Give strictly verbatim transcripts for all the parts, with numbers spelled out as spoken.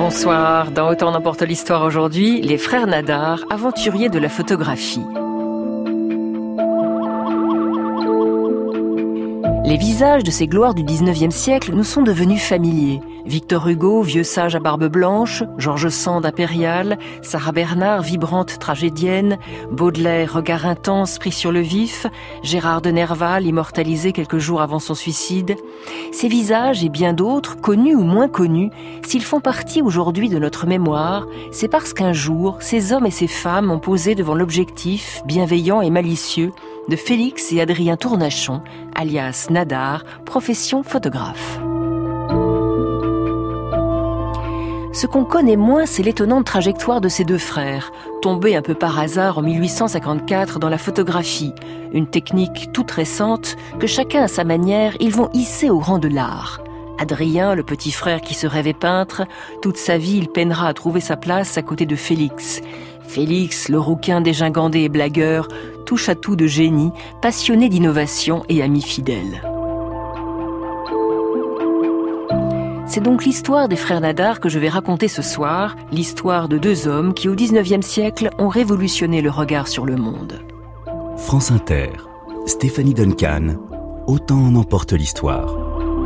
Bonsoir, dans Autant n'emporte l'histoire aujourd'hui, les frères Nadar, aventuriers de la photographie. Les visages de ces gloires du dix-neuvième siècle nous sont devenus familiers. Victor Hugo, vieux sage à barbe blanche, George Sand impérial, Sarah Bernhardt, vibrante tragédienne, Baudelaire, regard intense pris sur le vif, Gérard de Nerval, immortalisé quelques jours avant son suicide. Ces visages et bien d'autres, connus ou moins connus, s'ils font partie aujourd'hui de notre mémoire, c'est parce qu'un jour, ces hommes et ces femmes ont posé devant l'objectif, bienveillant et malicieux, de Félix et Adrien Tournachon, alias Nadar, profession photographe. Ce qu'on connaît moins, c'est l'étonnante trajectoire de ces deux frères, tombés un peu par hasard en mille huit cent cinquante-quatre dans la photographie, une technique toute récente que chacun à sa manière, ils vont hisser au rang de l'art. Adrien, le petit frère qui se rêvait peintre, toute sa vie il peinera à trouver sa place à côté de Félix. Félix, le rouquin dégingandé et blagueur, touche à tout de génie, passionné d'innovation et ami fidèle. C'est donc l'histoire des frères Nadar que je vais raconter ce soir, l'histoire de deux hommes qui au dix-neuvième siècle ont révolutionné le regard sur le monde. France Inter, Stéphanie Duncan, Autant en emporte l'histoire.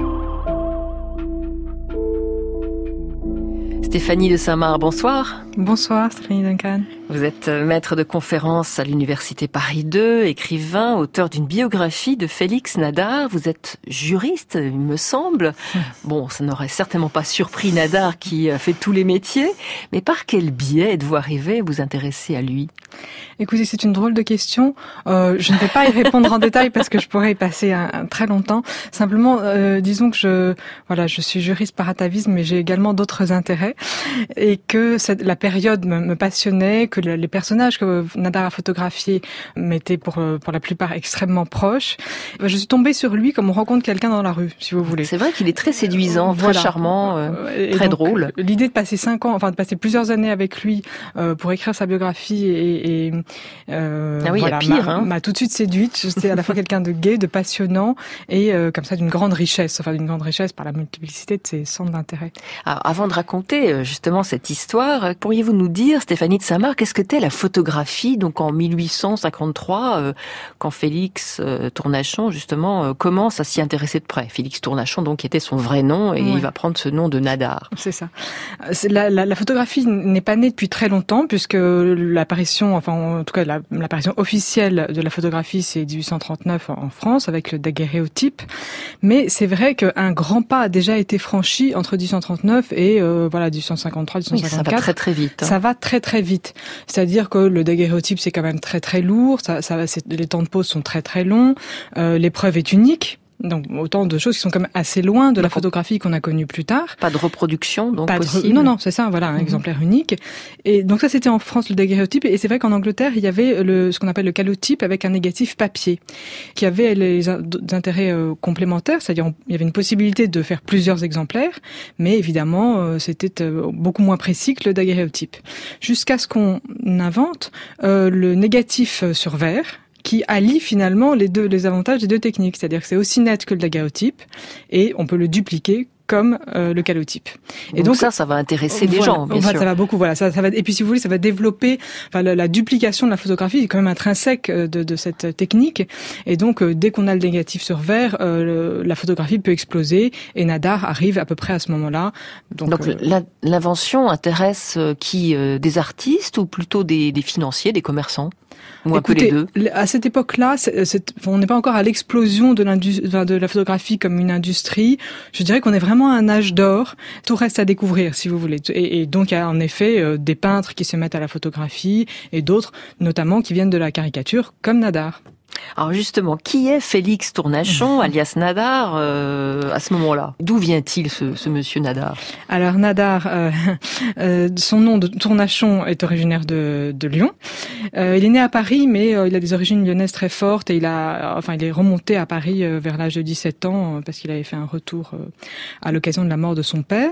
Stéphanie de Saint-Marc, bonsoir. Bonsoir Stéphanie Duncan. Vous êtes maître de conférences à l'Université Paris deux, écrivain, auteur d'une biographie de Félix Nadar. Vous êtes juriste, il me semble. Bon, ça n'aurait certainement pas surpris Nadar qui fait tous les métiers, mais par quel biais êtes-vous arrivé à vous intéresser à lui ? Écoutez, c'est une drôle de question. Euh, je ne vais pas y répondre en détail parce que je pourrais y passer un, un très longtemps. Simplement, euh, disons que je, voilà, je suis juriste par atavisme, mais j'ai également d'autres intérêts et que cette, la période me, me passionnait, que le, les personnages que Nadar a photographiés m'étaient pour pour la plupart extrêmement proches. Je suis tombée sur lui comme on rencontre quelqu'un dans la rue, si vous voulez. C'est vrai qu'il est très séduisant, très voilà. charmant, euh, très donc, drôle. L'idée de passer cinq ans, enfin de passer plusieurs années avec lui euh, pour écrire sa biographie et, et euh, ah oui, voilà, il y a pire, m'a, hein. m'a tout de suite séduite. C'était à la fois quelqu'un de gai, de passionnant et euh, comme ça d'une grande richesse, enfin d'une grande richesse par la multiplicité de ses centres d'intérêt. Alors, avant de raconter justement cette histoire, pourriez-vous nous dire, Stéphanie de Saint-Marc, qu'est-ce que c'était la photographie, donc en mille huit cent cinquante-trois, euh, quand Félix euh, Tournachon justement euh, commence à s'y intéresser de près. Félix Tournachon, donc, qui était son vrai nom, et ouais. il va prendre ce nom de Nadar. C'est ça. C'est la, la, la photographie n'est pas née depuis très longtemps, puisque l'apparition, enfin en tout cas la, l'apparition officielle de la photographie, c'est dix-huit cent trente-neuf en France avec le daguerréotype. Mais c'est vrai qu'un grand pas a déjà été franchi entre dix-huit cent trente-neuf et euh, voilà dix-huit cent cinquante-trois, dix-huit cent cinquante-quatre. Oui, ça va très très vite. Hein. Ça va très très vite. C'est-à-dire que le daguerréotype c'est quand même très très lourd. Ça, ça, c'est, les temps de pose sont très très longs. Euh, l'épreuve est unique. Donc autant de choses qui sont quand même assez loin de la photographie qu'on a connue plus tard. Pas de reproduction, donc pas possible. De... Non, non, c'est ça, voilà, un mm-hmm. exemplaire unique. Et donc ça, c'était en France le daguerréotype. Et c'est vrai qu'en Angleterre, il y avait le ce qu'on appelle le calotype avec un négatif papier, qui avait les intérêts euh, complémentaires. C'est-à-dire, il y avait une possibilité de faire plusieurs exemplaires, mais évidemment, euh, c'était euh, beaucoup moins précis que le daguerréotype. Jusqu'à ce qu'on invente euh, le négatif sur verre, qui allie finalement les deux, les avantages des deux techniques. C'est-à-dire que c'est aussi net que le daguerréotype et on peut le dupliquer comme euh, le calotype. Et donc, donc ça, ça va intéresser voilà, des gens, bien enfin, sûr. Ça va beaucoup, voilà. Ça, ça va. Et puis, si vous voulez, ça va développer. Enfin, la, la duplication de la photographie est quand même intrinsèque de, de cette technique. Et donc, euh, dès qu'on a le négatif sur verre, euh, le, la photographie peut exploser. Et Nadar arrive à peu près à ce moment-là. Donc, donc euh, la, l'invention intéresse qui euh, des artistes ou plutôt des, des financiers, des commerçants? Ou un Écoutez, peu les deux. À cette époque-là, c'est, c'est, on n'est pas encore à l'explosion de, de la photographie comme une industrie. Je dirais qu'on est vraiment à un âge d'or. Tout reste à découvrir, si vous voulez. Et, et donc, il y a en effet euh, des peintres qui se mettent à la photographie et d'autres, notamment, qui viennent de la caricature, comme Nadar. Alors justement, qui est Félix Tournachon, alias Nadar, euh, à ce moment-là? D'où vient-il ce, ce monsieur Nadar? Alors Nadar, euh, euh, son nom de Tournachon est originaire de, de Lyon. Euh, il est né à Paris, mais euh, il a des origines lyonnaises très fortes et il a, enfin, il est remonté à Paris euh, vers l'âge de dix-sept ans euh, parce qu'il avait fait un retour euh, à l'occasion de la mort de son père.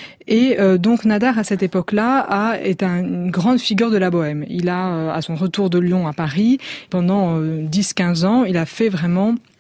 Et euh, donc Nadar, à cette époque-là, a, est un, une grande figure de la bohème. Il a, euh, à son retour de Lyon à Paris, pendant euh, dix à quinze ans, il a fait vraiment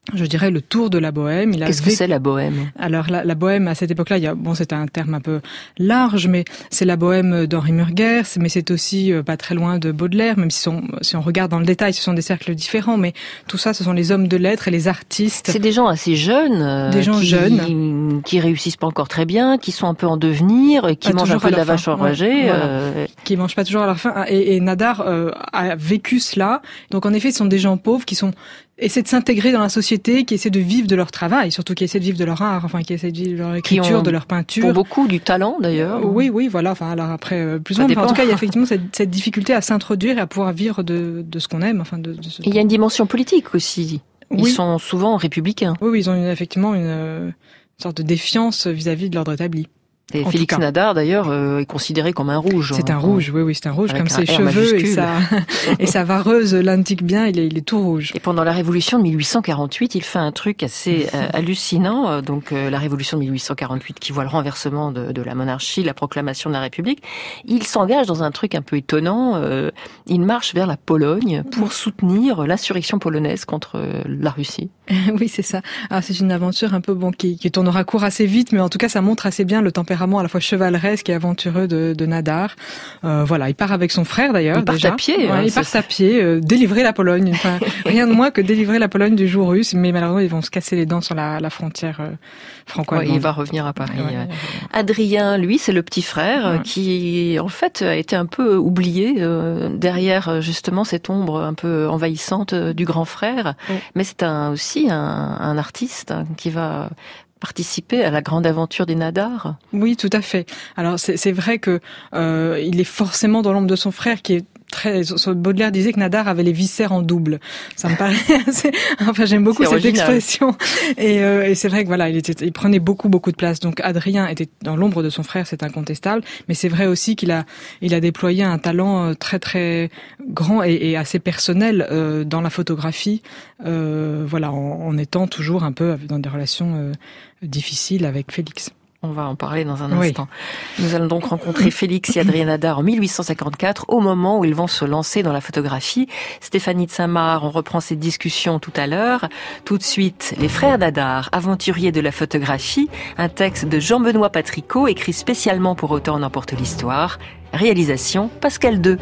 je dirais, le tour de la bohème. Il a Qu'est-ce vécu... que c'est la bohème? Alors la, la bohème à cette époque-là, il y a, bon, c'était un terme un peu large, mais c'est la bohème d'Henri Murger, mais c'est aussi euh, pas très loin de Baudelaire, même si on, si on regarde dans le détail, ce sont des cercles différents, mais tout ça, ce sont les hommes de lettres et les artistes. C'est des gens assez jeunes, euh, des gens qui, jeunes, qui réussissent pas encore très bien, qui sont un peu en devenir, qui pas mangent un peu de la vache fin. enragée, Ouais, voilà. euh... qui mangent pas toujours à leur faim. Et, et Nadar euh, a vécu cela. Donc en effet, ce sont des gens pauvres qui sont essaient de s'intégrer dans la société, qui essaient de vivre de leur travail, surtout qui essaient de vivre de leur art, enfin qui essaient de vivre de leur écriture, ont, de leur peinture. Pour beaucoup du talent d'ailleurs. Oui, oui, voilà. Enfin, alors après, plus ou moins. En tout cas, il y a effectivement cette, cette difficulté à s'introduire et à pouvoir vivre de, de ce qu'on aime. Enfin, de, de ce... Et il y a une dimension politique aussi. Ils oui. sont souvent républicains. Oui, oui, ils ont une, effectivement une, une sorte de défiance vis-à-vis de l'ordre établi. Et en Félix Nadar, d'ailleurs, euh, est considéré comme un rouge. C'est hein, un rouge, oui, oui, c'est un rouge, comme ses cheveux majuscule. et sa, et sa vareuse l'indique bien, il est, il est tout rouge. Et pendant la Révolution de mille huit cent quarante-huit, il fait un truc assez euh, hallucinant. Donc, euh, la Révolution de mille huit cent quarante-huit qui voit le renversement de, de la monarchie, la proclamation de la République. Il s'engage dans un truc un peu étonnant. Euh, il marche vers la Pologne pour soutenir l'insurrection polonaise contre euh, la Russie. Oui, c'est ça. Alors, c'est une aventure un peu, bon, qui, qui tournera court assez vite, mais en tout cas, ça montre assez bien le tempérament à la fois chevaleresque et aventureux de, de Nadar. Euh, voilà, il part avec son frère d'ailleurs. Il part déjà. à pied. Ouais, hein, il part à pied, euh, délivrer la Pologne. Enfin, rien de moins que délivrer la Pologne du joug russe, mais malheureusement, ils vont se casser les dents sur la, la frontière euh, franco-allemande. Ouais, il va revenir à Paris. Ouais, ouais, ouais. Adrien, lui, c'est le petit frère ouais. qui, en fait, a été un peu oublié euh, derrière justement cette ombre un peu envahissante du grand frère. Ouais. Mais c'est un, aussi un, un artiste qui va participer à la grande aventure des Nadar. Oui, tout à fait. Alors c'est, c'est vrai que euh, il est forcément dans l'ombre de son frère qui est très. Baudelaire disait que Nadar avait les viscères en double. Ça me paraît assez. Enfin, j'aime beaucoup c'est cette original. Expression. Et, euh, et c'est vrai que voilà, il était, il prenait beaucoup, beaucoup de place. Donc Adrien était dans l'ombre de son frère, c'est incontestable. Mais c'est vrai aussi qu'il a, il a déployé un talent très, très grand et, et assez personnel euh, dans la photographie. Euh, voilà, en, en étant toujours un peu dans des relations euh, difficiles avec Félix. On va en parler dans un oui. instant. Nous allons donc rencontrer Félix et Adrien Nadar en mille huit cent cinquante-quatre, au moment où ils vont se lancer dans la photographie. Stéphanie de Saint-Marc, on reprend cette discussion tout à l'heure. Tout de suite, les frères Nadar, aventuriers de la photographie, un texte de Jean-Benoît Patricot, écrit spécialement pour Autant en emporte l'histoire. Réalisation, Pascal deux.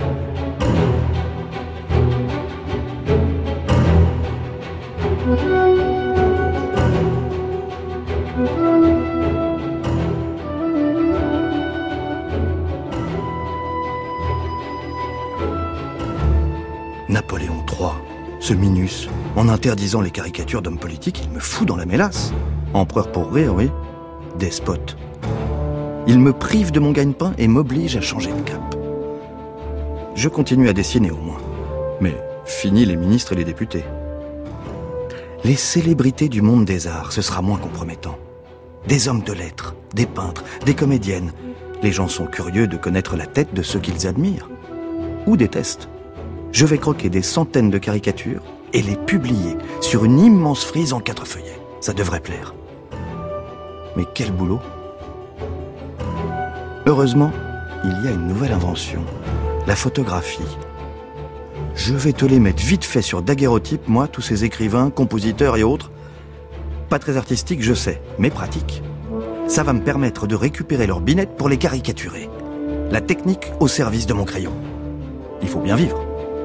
Napoléon trois, ce Minus, en interdisant les caricatures d'hommes politiques, il me fout dans la mélasse. Empereur pour rire, oui. Despote. Il me prive de mon gagne-pain et m'oblige à changer de cap. Je continue à dessiner au moins. Mais fini les ministres et les députés. Les célébrités du monde des arts, ce sera moins compromettant. Des hommes de lettres, des peintres, des comédiennes. Les gens sont curieux de connaître la tête de ceux qu'ils admirent. Ou détestent. Je vais croquer des centaines de caricatures et les publier sur une immense frise en quatre feuillets. Ça devrait plaire. Mais quel boulot! Heureusement, il y a une nouvelle invention, la photographie. Je vais te les mettre vite fait sur daguerreotype, moi, tous ces écrivains, compositeurs et autres. Pas très artistique, je sais, mais pratique. Ça va me permettre de récupérer leurs binettes pour les caricaturer. La technique au service de mon crayon. Il faut bien vivre.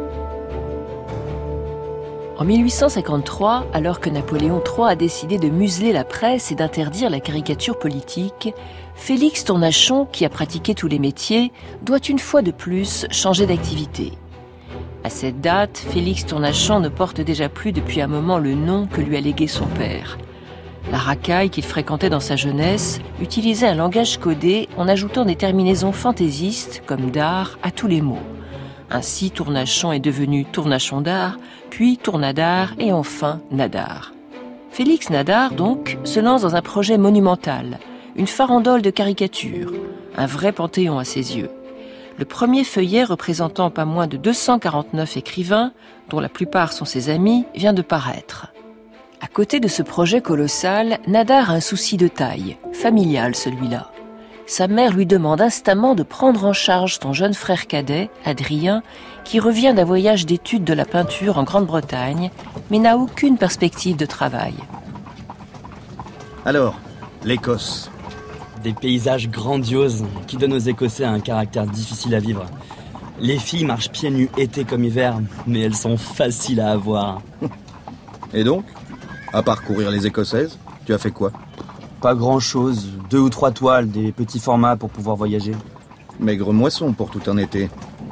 En mille huit cent cinquante-trois, alors que Napoléon trois a décidé de museler la presse et d'interdire la caricature politique, Félix Tournachon, qui a pratiqué tous les métiers, doit une fois de plus changer d'activité. À cette date, Félix Tournachon ne porte déjà plus depuis un moment le nom que lui a légué son père. La racaille qu'il fréquentait dans sa jeunesse utilisait un langage codé en ajoutant des terminaisons fantaisistes comme d'art à tous les mots. Ainsi, Tournachon est devenu Tournachon d'art, puis Tournadar et enfin Nadar. Félix Nadar, donc, se lance dans un projet monumental, une farandole de caricatures, un vrai panthéon à ses yeux. Le premier feuillet représentant pas moins de deux cent quarante-neuf écrivains, dont la plupart sont ses amis, vient de paraître. À côté de ce projet colossal, Nadar a un souci de taille, familial celui-là. sa mère lui demande instamment de prendre en charge son jeune frère cadet, Adrien, qui revient d'un voyage d'études de la peinture en Grande-Bretagne, mais n'a aucune perspective de travail. Alors, l'Écosse. Des paysages grandioses qui donnent aux Écossais un caractère difficile à vivre. Les filles marchent pieds nus été comme hiver, mais elles sont faciles à avoir. Et donc, à parcourir les Écossaises, tu as fait quoi? Pas grand-chose, deux ou trois toiles, des petits formats pour pouvoir voyager. Maigre moisson pour tout un été.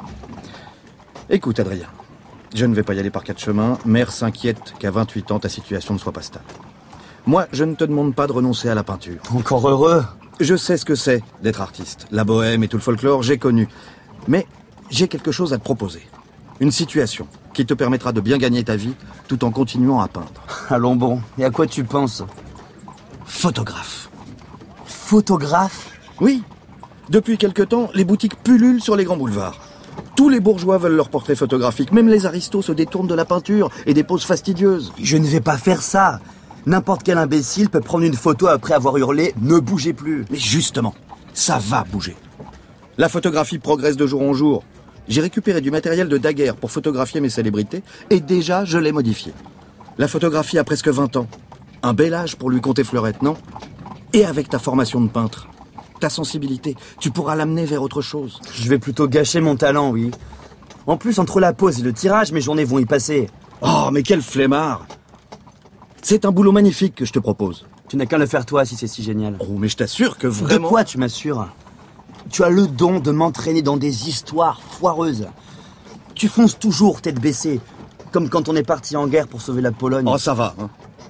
Écoute, Adrien, je ne vais pas y aller par quatre chemins. Mère s'inquiète qu'à vingt-huit ans, ta situation ne soit pas stable. Moi, je ne te demande pas de renoncer à la peinture. Encore heureux. Je sais ce que c'est d'être artiste. La bohème et tout le folklore, j'ai connu. Mais j'ai quelque chose à te proposer. Une situation qui te permettra de bien gagner ta vie tout en continuant à peindre. Allons bon, et à quoi tu penses? Photographe. Photographe? Oui. Depuis quelque temps, les boutiques pullulent sur les grands boulevards. Tous les bourgeois veulent leurs portraits photographiques. Même les aristos se détournent de la peinture et des poses fastidieuses. Je ne vais pas faire ça. N'importe quel imbécile peut prendre une photo après avoir hurlé « Ne bougez plus ». Mais justement, ça va bouger. La photographie progresse de jour en jour. J'ai récupéré du matériel de Daguerre pour photographier mes célébrités et déjà je l'ai modifié. La photographie a presque vingt ans. Un bel âge pour lui compter fleurette, non? Et avec ta formation de peintre, ta sensibilité, tu pourras l'amener vers autre chose. Je vais plutôt gâcher mon talent, oui. En plus, entre la pause et le tirage, mes journées vont y passer. Oh, mais quel flemmard! C'est un boulot magnifique que je te propose. Tu n'as qu'à le faire toi si c'est si génial. Oh, mais je t'assure que vraiment... De quoi tu m'assures? Tu as le don de m'entraîner dans des histoires foireuses. Tu fonces toujours tête baissée, comme quand on est parti en guerre pour sauver la Pologne. Oh, ça va, hein.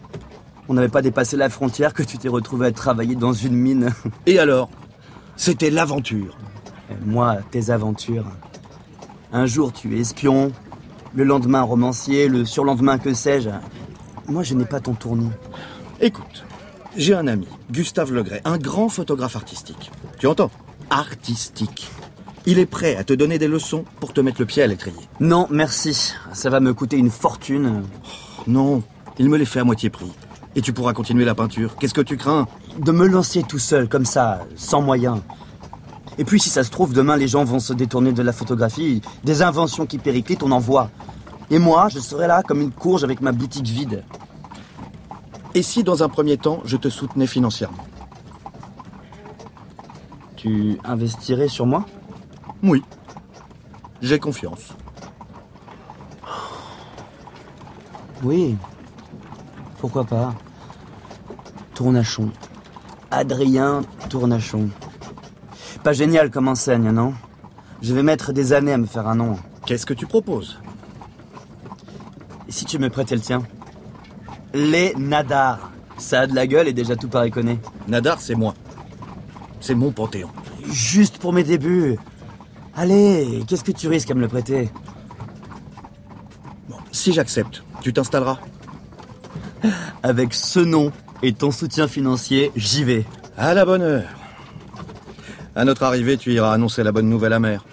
On n'avait pas dépassé la frontière que tu t'es retrouvé à travailler dans une mine. Et alors? C'était l'aventure. Et moi, tes aventures. Un jour, tu es espion, le lendemain, romancier, le surlendemain, que sais-je. Moi, je n'ai pas ton tournis. Écoute, j'ai un ami, Gustave Legray, un grand photographe artistique. Tu entends? Artistique. Il est prêt à te donner des leçons pour te mettre le pied à l'étrier. Non, merci. Ça va me coûter une fortune. Oh, non, il me les fait à moitié prix. Et tu pourras continuer la peinture. Qu'est-ce que tu crains? De me lancer tout seul, comme ça, sans moyens. Et puis, si ça se trouve, demain, les gens vont se détourner de la photographie. Des inventions qui périclitent, on en voit. Et moi, je serai là comme une courge avec ma boutique vide. Et si, dans un premier temps, je te soutenais financièrement? Tu investirais sur moi? Oui. J'ai confiance. Oui. Pourquoi pas? Tournachon. Adrien Tournachon. Pas génial comme enseigne, non? Je vais mettre des années à me faire un nom. Qu'est-ce que tu proposes? Et si tu me prêtais le tien? Les Nadar. Ça a de la gueule et déjà tout paraît connu. Nadar, c'est moi. C'est mon panthéon. Juste pour mes débuts. Allez, qu'est-ce que tu risques à me le prêter? Bon, si j'accepte, tu t'installeras? Avec ce nom et ton soutien financier, j'y vais. À la bonne heure. À notre arrivée, tu iras annoncer la bonne nouvelle à mère.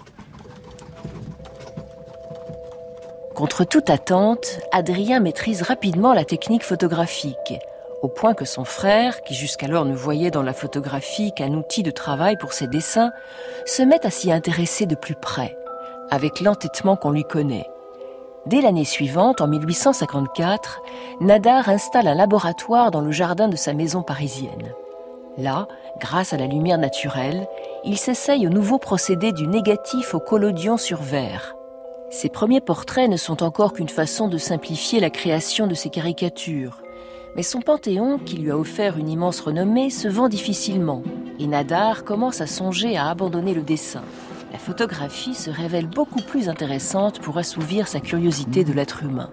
Contre toute attente, Adrien maîtrise rapidement la technique photographique, au point que son frère, qui jusqu'alors ne voyait dans la photographie qu'un outil de travail pour ses dessins, se met à s'y intéresser de plus près, avec l'entêtement qu'on lui connaît. Dès l'année suivante, en mille huit cent cinquante-quatre, Nadar installe un laboratoire dans le jardin de sa maison parisienne. Là, grâce à la lumière naturelle, il s'essaye au nouveau procédé du négatif au collodion sur verre. Ses premiers portraits ne sont encore qu'une façon de simplifier la création de ses caricatures. Mais son panthéon, qui lui a offert une immense renommée, se vend difficilement, et Nadar commence à songer à abandonner le dessin. La photographie se révèle beaucoup plus intéressante pour assouvir sa curiosité de l'être humain.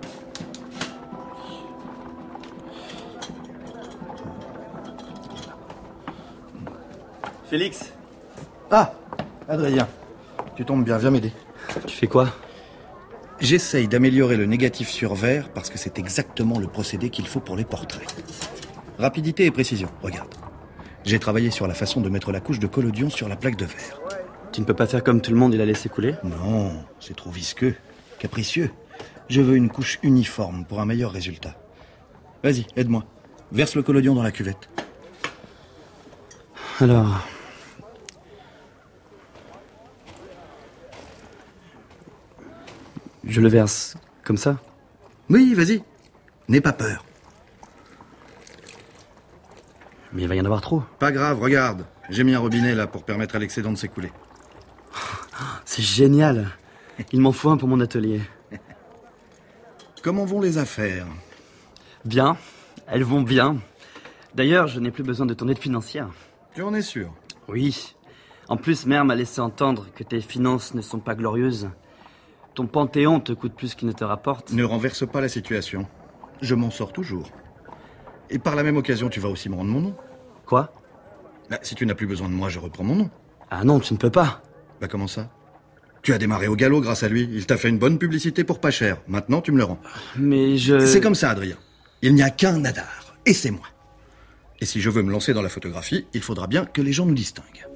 Félix? Ah, Adrien, tu tombes bien, viens m'aider. Tu fais quoi? J'essaye d'améliorer le négatif sur verre parce que c'est exactement le procédé qu'il faut pour les portraits. Rapidité et précision, regarde. J'ai travaillé sur la façon de mettre la couche de collodion sur la plaque de verre. Tu ne peux pas faire comme tout le monde et la laisser couler? Non, c'est trop visqueux, capricieux. Je veux une couche uniforme pour un meilleur résultat. Vas-y, aide-moi. Verse le collodion dans la cuvette. Alors, Je le verse comme ça? Oui, vas-y. N'aie pas peur. Mais il va y en avoir trop. Pas grave, regarde. J'ai mis un robinet là pour permettre à l'excédent de s'écouler. C'est génial. Il m'en faut un pour mon atelier. Comment vont les affaires? Bien. Elles vont bien. D'ailleurs, je n'ai plus besoin de ton aide financière. Tu en es sûr? Oui. En plus, mère m'a laissé entendre que tes finances ne sont pas glorieuses. Ton panthéon te coûte plus qu'il ne te rapporte. Ne renverse pas la situation. Je m'en sors toujours. Et par la même occasion, tu vas aussi me rendre mon nom. Quoi? Bah, si tu n'as plus besoin de moi, je reprends mon nom. Ah non, tu ne peux pas. Bah comment ça? Tu as démarré au galop grâce à lui. Il t'a fait une bonne publicité pour pas cher. Maintenant, tu me le rends. Mais je... C'est comme ça, Adrien. Il n'y a qu'un Nadar. Et c'est moi. Et si je veux me lancer dans la photographie, il faudra bien que les gens nous distinguent.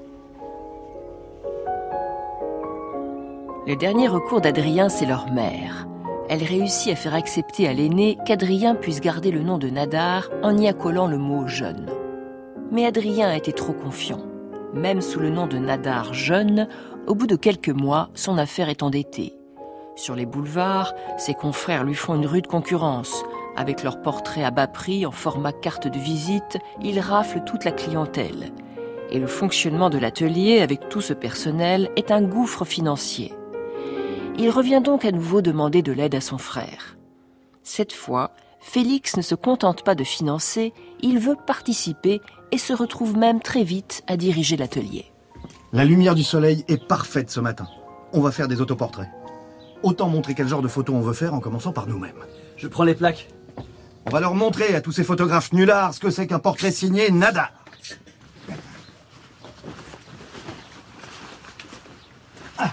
Le dernier recours d'Adrien, c'est leur mère. Elle réussit à faire accepter à l'aîné qu'Adrien puisse garder le nom de Nadar en y accolant le mot « jeune ». Mais Adrien était trop confiant. Même sous le nom de Nadar jeune, au bout de quelques mois, son affaire est endettée. Sur les boulevards, ses confrères lui font une rude concurrence. Avec leurs portraits à bas prix en format carte de visite, ils raflent toute la clientèle. Et le fonctionnement de l'atelier, avec tout ce personnel, est un gouffre financier. Il revient donc à nouveau demander de l'aide à son frère. Cette fois, Félix ne se contente pas de financer, il veut participer et se retrouve même très vite à diriger l'atelier. La lumière du soleil est parfaite ce matin. On va faire des autoportraits. Autant montrer quel genre de photos on veut faire en commençant par nous-mêmes. Je prends les plaques. On va leur montrer à tous ces photographes nullards ce que c'est qu'un portrait signé Nadar. Ah.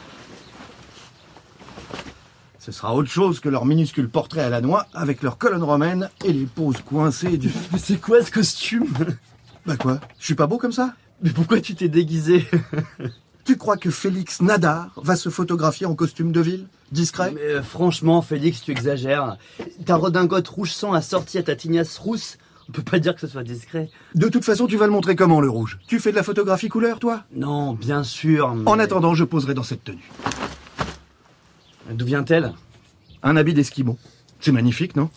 Ce sera autre chose que leur minuscule portrait à la noix avec leur colonne romaine et les poses coincées du... Mais c'est quoi ce costume? Bah quoi? Je suis pas beau comme ça? Mais pourquoi tu t'es déguisé? Tu crois que Félix Nadar va se photographier en costume de ville? Discret? Mais euh, franchement, Félix, tu exagères. Ta redingote rouge sang assortie à ta tignasse rousse, on peut pas dire que ce soit discret. De toute façon, tu vas le montrer comment, le rouge? Tu fais de la photographie couleur, toi? Non, bien sûr, mais... En attendant, je poserai dans cette tenue. D'où vient-elle? Un habit d'esquimau. C'est magnifique, non?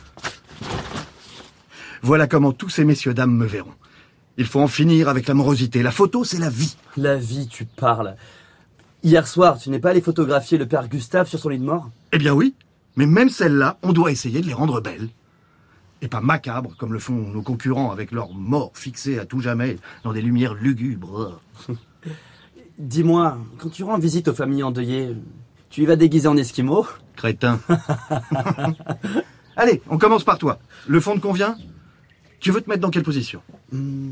Voilà comment tous ces messieurs-dames me verront. Il faut en finir avec la morosité. La photo, c'est la vie. La vie, tu parles. Hier soir, tu n'es pas allé photographier le père Gustave sur son lit de mort? Eh bien oui, mais même celles-là, on doit essayer de les rendre belles. Et pas macabres, comme le font nos concurrents avec leur mort fixée à tout jamais dans des lumières lugubres. Dis-moi, quand tu rends visite aux familles endeuillées, tu y vas déguisé en esquimau? Crétin. Allez, on commence par toi. Le fond te convient? Tu veux te mettre dans quelle position? hmm.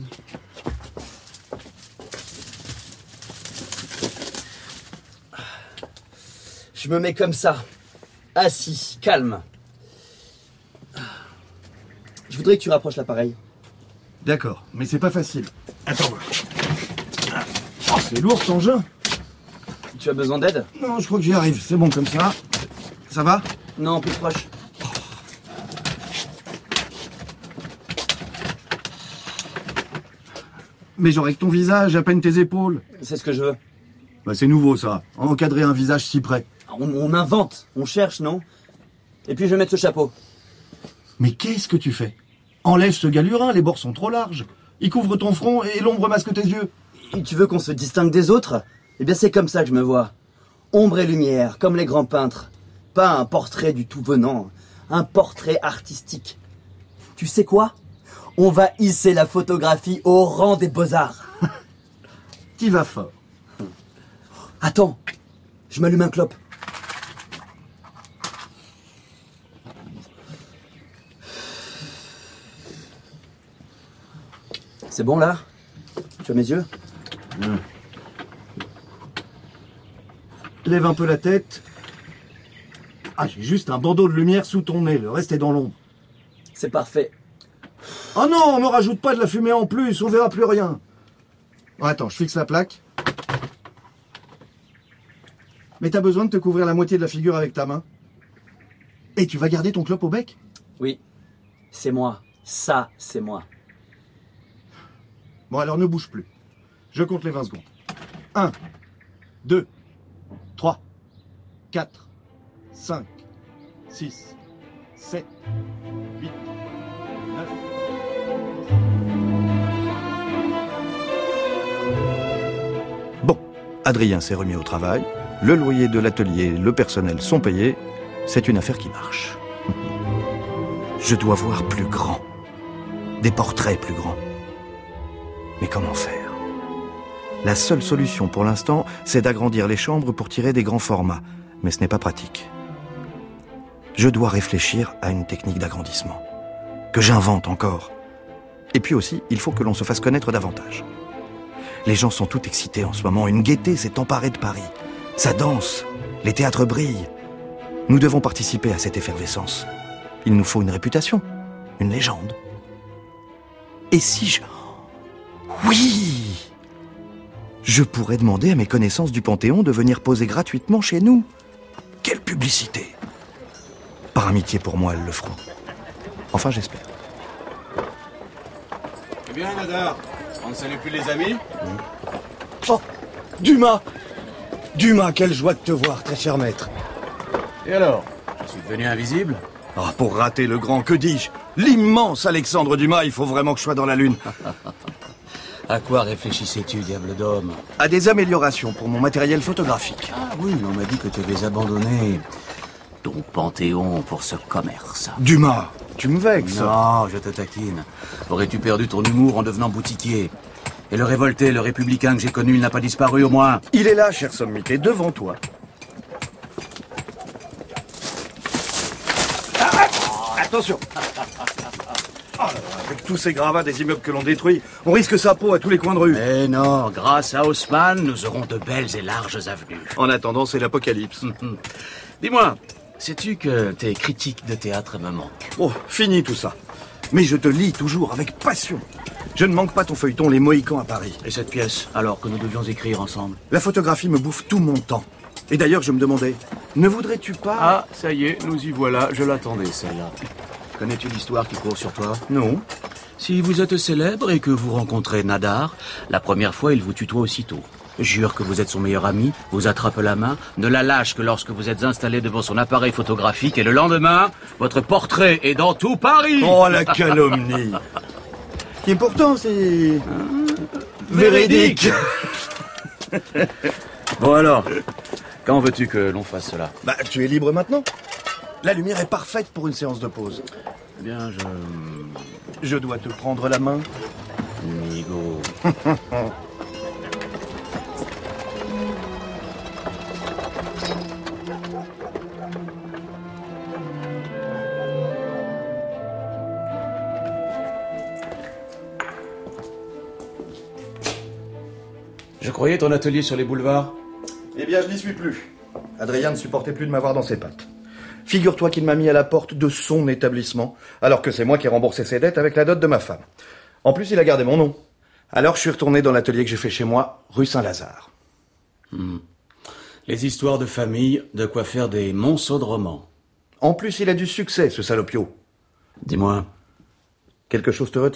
Je me mets comme ça, assis, calme. Je voudrais que tu rapproches l'appareil. D'accord, mais c'est pas facile. Attends voir. Oh, c'est lourd ton jeu. Tu as besoin d'aide? Non, je crois que j'y arrive. C'est bon comme ça. Ça va? Non, plus proche. Mais j'aurais que ton visage, à peine tes épaules. C'est ce que je veux. Bah c'est nouveau ça, encadrer un visage si près. On, on invente, on cherche, non? Et puis je vais mettre ce chapeau. Mais qu'est-ce que tu fais? Enlève ce galurin, les bords sont trop larges. Il couvre ton front et l'ombre masque tes yeux. Et tu veux qu'on se distingue des autres? Eh bien c'est comme ça que je me vois. Ombre et lumière, comme les grands peintres. Pas un portrait du tout venant, un portrait artistique. Tu sais quoi? On va hisser la photographie au rang des beaux-arts. T'y vas fort. Attends, je m'allume un clope. C'est bon là? Tu as mes yeux? Mmh. Lève un peu la tête. Ah, j'ai juste un bandeau de lumière sous ton nez, le reste est dans l'ombre. C'est parfait. Oh non, on me rajoute pas de la fumée en plus, on verra plus rien. Bon, attends, je fixe la plaque. Mais t'as besoin de te couvrir la moitié de la figure avec ta main. Et tu vas garder ton clope au bec? Oui, c'est moi. Ça, c'est moi. Bon, alors ne bouge plus. Je compte les vingt secondes. un, deux, trois, quatre, cinq, six, sept, huit, neuf... Bon, Adrien s'est remis au travail, le loyer de l'atelier, le personnel sont payés, c'est une affaire qui marche. Je dois voir plus grand, des portraits plus grands. Mais comment faire ? La seule solution pour l'instant, c'est d'agrandir les chambres pour tirer des grands formats, mais ce n'est pas pratique. Je dois réfléchir à une technique d'agrandissement, que j'invente encore. Et puis aussi, il faut que l'on se fasse connaître davantage. Les gens sont tout excités en ce moment, une gaieté s'est emparée de Paris. Ça danse, les théâtres brillent. Nous devons participer à cette effervescence. Il nous faut une réputation, une légende. Et si je... Oui ! Je pourrais demander à mes connaissances du Panthéon de venir poser gratuitement chez nous. Quelle publicité ! Par amitié pour moi, elles le feront. Enfin, j'espère. Eh bien, Nadar, on ne salue plus les amis ? Oh, Dumas Dumas, quelle joie de te voir, très cher maître. Et alors ? Je suis devenu invisible ? Ah, pour rater le grand, que dis-je ? L'immense Alexandre Dumas, il faut vraiment que je sois dans la lune. À quoi réfléchissais-tu, diable d'homme ? À des améliorations pour mon matériel photographique. Ah oui, on m'a dit que tu avais abandonné ton Panthéon pour ce commerce. Dumas, tu me vexes. Non, je te taquine. Aurais-tu perdu ton humour en devenant boutiquier ? Et le révolté, le républicain que j'ai connu, il n'a pas disparu au moins ? Il est là, cher sommité, devant toi. Ah, attention. Oh, avec tous ces gravats des immeubles que l'on détruit, on risque sa peau à tous les coins de rue. Eh non, grâce à Haussmann, nous aurons de belles et larges avenues. En attendant, c'est l'apocalypse. Dis-moi, sais-tu que tes critiques de théâtre me manquent ? Oh, fini tout ça. Mais je te lis toujours avec passion. Je ne manque pas ton feuilleton Les Mohicans à Paris. Et cette pièce, alors que nous devions écrire ensemble ? La photographie me bouffe tout mon temps. Et d'ailleurs, je me demandais, ne voudrais-tu pas... Ah, ça y est, nous y voilà, je l'attendais, celle-là. Connais-tu l'histoire qui court sur toi ? Non. Si vous êtes célèbre et que vous rencontrez Nadar, la première fois, il vous tutoie aussitôt. Jure que vous êtes son meilleur ami, vous attrape la main, ne la lâche que lorsque vous êtes installé devant son appareil photographique et le lendemain, votre portrait est dans tout Paris. Oh, la calomnie. Et pourtant, c'est... véridique. Bon alors, quand veux-tu que l'on fasse cela ? Bah, tu es libre maintenant. La lumière est parfaite pour une séance de pause. Eh bien, je... Je dois te prendre la main. Nigo. Je croyais ton atelier sur les boulevards. Eh bien, je n'y suis plus. Adrien ne supportait plus de m'avoir dans ses pattes. Figure-toi qu'il m'a mis à la porte de son établissement, alors que c'est moi qui ai remboursé ses dettes avec la dot de ma femme. En plus, il a gardé mon nom. Alors, je suis retourné dans l'atelier que j'ai fait chez moi, rue Saint-Lazare. Hmm. Les histoires de famille, de quoi faire des monceaux de romans. En plus, il a du succès, ce salopio. Dis-moi, quelque chose te retient ?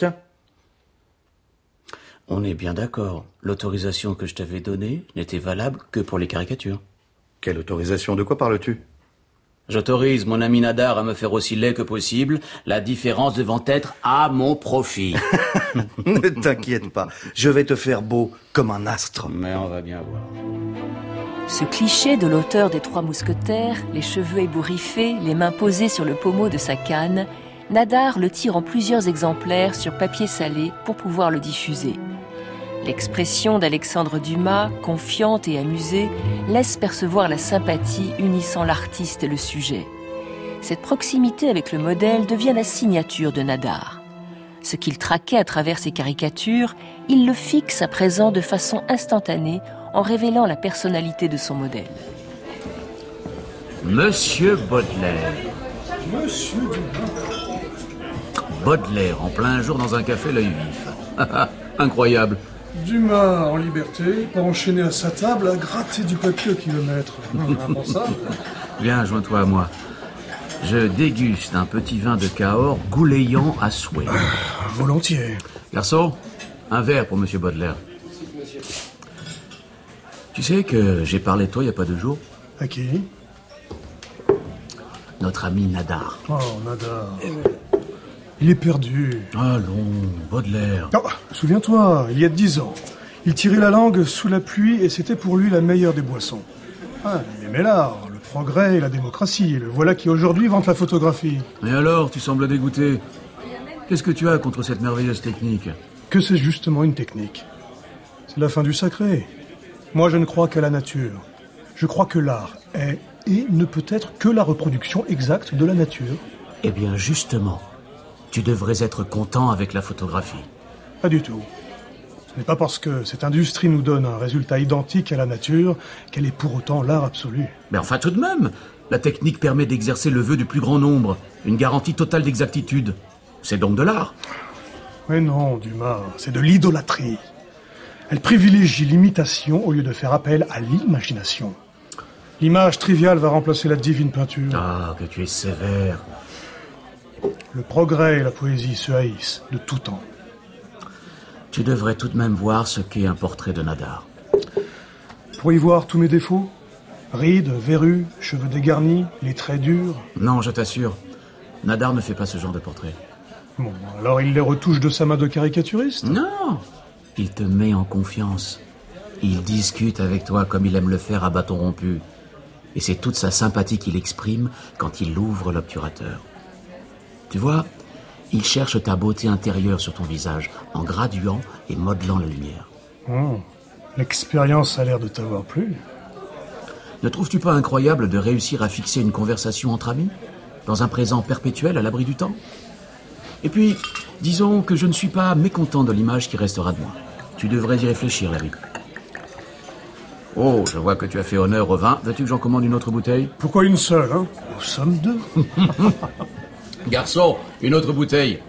On est bien d'accord. L'autorisation que je t'avais donnée n'était valable que pour les caricatures. Quelle autorisation ? De quoi parles-tu ? J'autorise mon ami Nadar à me faire aussi laid que possible, la différence devant être à mon profit. Ne t'inquiète pas, je vais te faire beau comme un astre. Mais on va bien voir. Ce cliché de l'auteur des Trois Mousquetaires, les cheveux ébouriffés, les mains posées sur le pommeau de sa canne, Nadar le tire en plusieurs exemplaires sur papier salé pour pouvoir le diffuser. L'expression d'Alexandre Dumas, confiante et amusée, laisse percevoir la sympathie unissant l'artiste et le sujet. Cette proximité avec le modèle devient la signature de Nadar. Ce qu'il traquait à travers ses caricatures, il le fixe à présent de façon instantanée en révélant la personnalité de son modèle. Monsieur Baudelaire. Monsieur Dumas. Baudelaire, en plein jour dans un café, l'œil vif. Incroyable. Dumas en liberté, pour enchaîner à sa table, à gratter du papier au kilomètre. Impensable. Viens, joins-toi à moi. Je déguste un petit vin de Cahors goulayant à souhait. Volontiers. Garçon, un verre pour Monsieur Baudelaire. Tu sais que j'ai parlé de toi il n'y a pas deux jours ? À qui ? notre ami Nadar. Oh, Nadar. Il est perdu. Allons, Baudelaire. Oh, souviens-toi, il y a dix ans, il tirait la langue sous la pluie et c'était pour lui la meilleure des boissons. Ah, il aimait l'art, le progrès et la démocratie. Le voilà qui aujourd'hui vante la photographie. Et alors, tu sembles dégoûté. Qu'est-ce que tu as contre cette merveilleuse technique ? Que c'est justement une technique. C'est la fin du sacré. Moi, je ne crois qu'à la nature. Je crois que l'art est et ne peut être que la reproduction exacte de la nature. Eh bien, justement, tu devrais être content avec la photographie. Pas du tout. Ce n'est pas parce que cette industrie nous donne un résultat identique à la nature qu'elle est pour autant l'art absolu. Mais enfin, tout de même, la technique permet d'exercer le vœu du plus grand nombre, une garantie totale d'exactitude. C'est donc de l'art. Mais non, Dumas, c'est de l'idolâtrie. Elle privilégie l'imitation au lieu de faire appel à l'imagination. L'image triviale va remplacer la divine peinture. Ah, que tu es sévère. Le progrès et la poésie se haïssent de tout temps. Tu devrais tout de même voir ce qu'est un portrait de Nadar. Pour y voir tous mes défauts, rides, verrues, cheveux dégarnis, les traits durs. Non, je t'assure, Nadar ne fait pas ce genre de portrait. Bon, alors il les retouche de sa main de caricaturiste ? Non, il te met en confiance. Il discute avec toi comme il aime le faire à bâton rompu. Et c'est toute sa sympathie qu'il exprime quand il ouvre l'obturateur. Tu vois, il cherche ta beauté intérieure sur ton visage, en graduant et modelant la lumière. Oh, l'expérience a l'air de t'avoir plu. Ne trouves-tu pas incroyable de réussir à fixer une conversation entre amis, dans un présent perpétuel à l'abri du temps ? Et puis, disons que je ne suis pas mécontent de l'image qui restera de moi. Tu devrais y réfléchir, Larry. Oh, je vois que tu as fait honneur au vin. Veux-tu que j'en commande une autre bouteille ? Pourquoi une seule, hein ? Nous sommes deux. Garçon, une autre bouteille.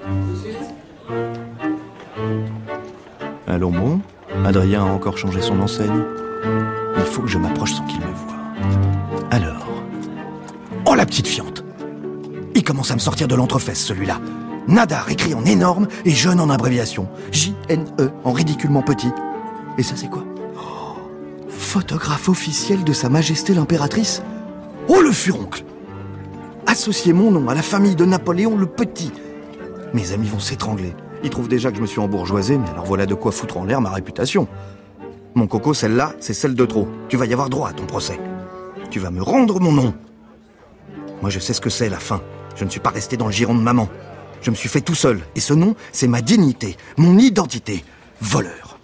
Allons bon, Adrien a encore changé son enseigne. Il faut que je m'approche sans qu'il me voie. Alors... Oh, la petite fiente ! Il commence à me sortir de l'entrefesse, celui-là. Nadar écrit en énorme et jeune en abréviation. J N E en ridiculement petit. Et ça, c'est quoi ? Oh, photographe officiel de Sa Majesté l'Impératrice. Oh, le furoncle ! Associer mon nom à la famille de Napoléon le Petit. Mes amis vont s'étrangler. Ils trouvent déjà que je me suis embourgeoisé, mais alors voilà de quoi foutre en l'air ma réputation. Mon coco, celle-là, c'est celle de trop. Tu vas y avoir droit à ton procès. Tu vas me rendre mon nom. Moi, je sais ce que c'est, la faim. Je ne suis pas resté dans le giron de maman. Je me suis fait tout seul. Et ce nom, c'est ma dignité, mon identité. Voleur.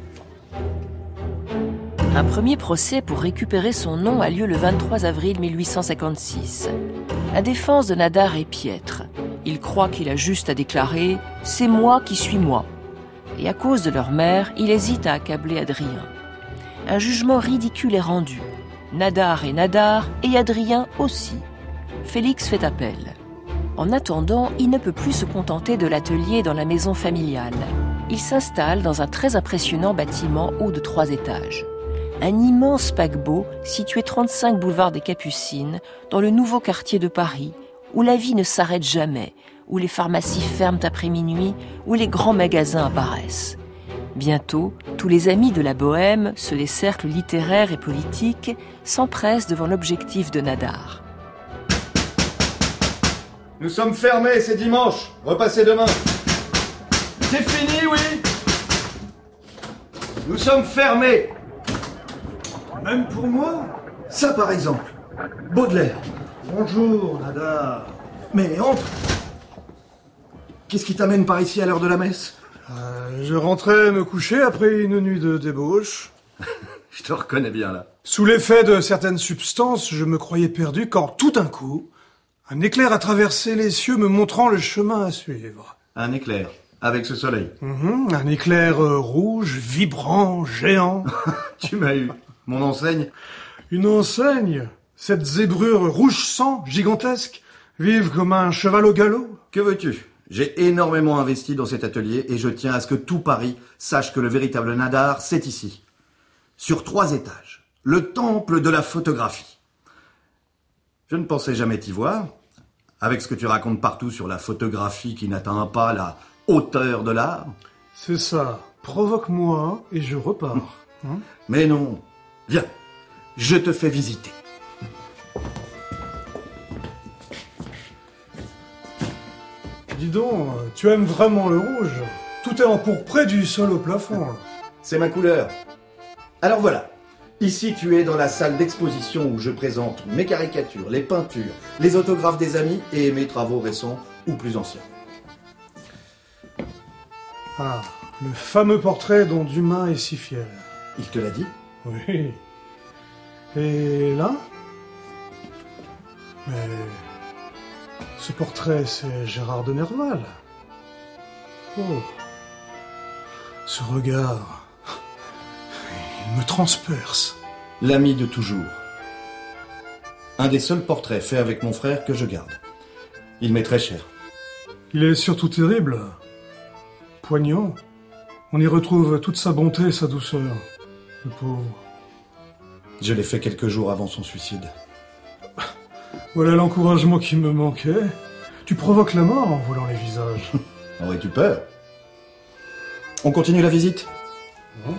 Un premier procès pour récupérer son nom a lieu le vingt-trois avril mille huit cent cinquante-six. La défense de Nadar est piètre. Il croit qu'il a juste à déclarer « c'est moi qui suis moi ». Et à cause de leur mère, il hésite à accabler Adrien. Un jugement ridicule est rendu. Nadar est Nadar et Adrien aussi. Félix fait appel. En attendant, il ne peut plus se contenter de l'atelier dans la maison familiale. Il s'installe dans un très impressionnant bâtiment haut de trois étages. Un immense paquebot situé trente-cinq boulevard des Capucines, dans le nouveau quartier de Paris, où la vie ne s'arrête jamais, où les pharmacies ferment après minuit, où les grands magasins apparaissent. Bientôt, tous les amis de la bohème, ceux des cercles littéraires et politiques, s'empressent devant l'objectif de Nadar. Nous sommes fermés, c'est dimanche. Repassez demain. C'est fini, oui. Nous sommes fermés. Même pour moi ? Ça, par exemple. Baudelaire. Bonjour, Nadar. Mais entre. Qu'est-ce qui t'amène par ici à l'heure de la messe ? euh, Je rentrais me coucher après une nuit de débauche. Je te reconnais bien, là. Sous l'effet de certaines substances, je me croyais perdu quand, tout d'un coup, un éclair a traversé les cieux me montrant le chemin à suivre. Un éclair, avec ce soleil. Mmh, un éclair euh, rouge, vibrant, géant. Tu m'as eu. Mon enseigne ? Une enseigne ? Cette zébrure rouge sang, gigantesque, vive comme un cheval au galop. Que veux-tu ? J'ai énormément investi dans cet atelier et je tiens à ce que tout Paris sache que le véritable Nadar, c'est ici. Sur trois étages. Le temple de la photographie. Je ne pensais jamais t'y voir. Avec ce que tu racontes partout sur la photographie qui n'atteint pas la hauteur de l'art. C'est ça. Provoque-moi et je repars. Hein ? Mais non. Viens, je te fais visiter. Dis donc, tu aimes vraiment le rouge. Tout est empourpré du sol au plafond. Là. C'est ma couleur. Alors voilà. Ici, tu es dans la salle d'exposition où je présente mes caricatures, les peintures, les autographes des amis et mes travaux récents ou plus anciens. Ah, le fameux portrait dont Dumas est si fier. Il te l'a dit ? Oui. Et là ? Mais ce portrait, c'est Gérard de Nerval. Oh. Ce regard, il me transperce. L'ami de toujours. Un des seuls portraits faits avec mon frère que je garde. Il m'est très cher. Il est surtout terrible. Poignant. On y retrouve toute sa bonté et sa douceur. Le pauvre. Je l'ai fait quelques jours avant son suicide. Voilà l'encouragement qui me manquait. Tu provoques la mort en volant les visages. Aurais-tu peur ? On continue la visite ? Mmh.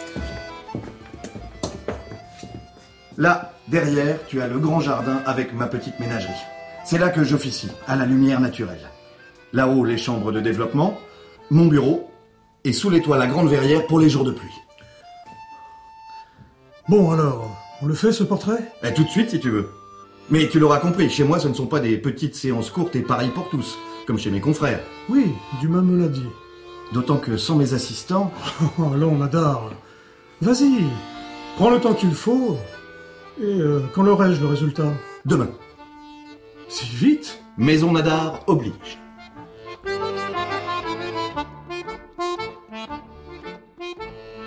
Là, derrière, tu as le grand jardin avec ma petite ménagerie. C'est là que j'officie, à la lumière naturelle. Là-haut, les chambres de développement, mon bureau, et sous les toits, la grande verrière pour les jours de pluie. Bon alors, on le fait ce portrait ? Eh, tout de suite si tu veux. Mais tu l'auras compris, chez moi ce ne sont pas des petites séances courtes et pareilles pour tous, comme chez mes confrères. Oui, Dumas me l'a dit. D'autant que sans mes assistants... Oh, allons, Nadar. Vas-y, prends le temps qu'il faut. Et euh, quand l'aurai-je le résultat ? Demain. Si vite ? Maison Nadar oblige. Nadar ?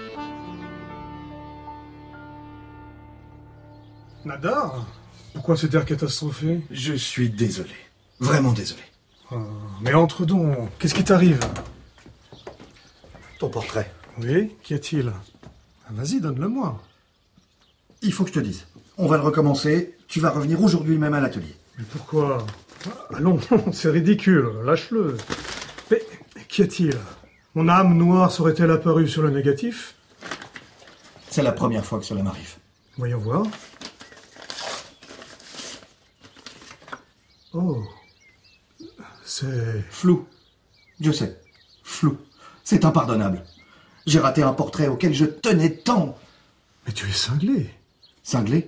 Pourquoi cet air catastrophé ? Je suis désolé. Vraiment désolé. Ah, mais entre donc, qu'est-ce qui t'arrive ? Ton portrait. Oui, qu'y a-t-il ? Ah, vas-y, donne-le-moi. Il faut que je te dise. On va le recommencer. Tu vas revenir aujourd'hui même à l'atelier. Mais pourquoi ? Allons, c'est ridicule, lâche-le. Mais qu'y a-t-il ? Mon âme noire serait-elle apparue sur le négatif ? C'est la première fois que cela m'arrive. Voyons voir. Oh, c'est... Flou. Je sais. Flou. C'est impardonnable. J'ai raté un portrait auquel je tenais tant. Mais tu es cinglé. Cinglé ?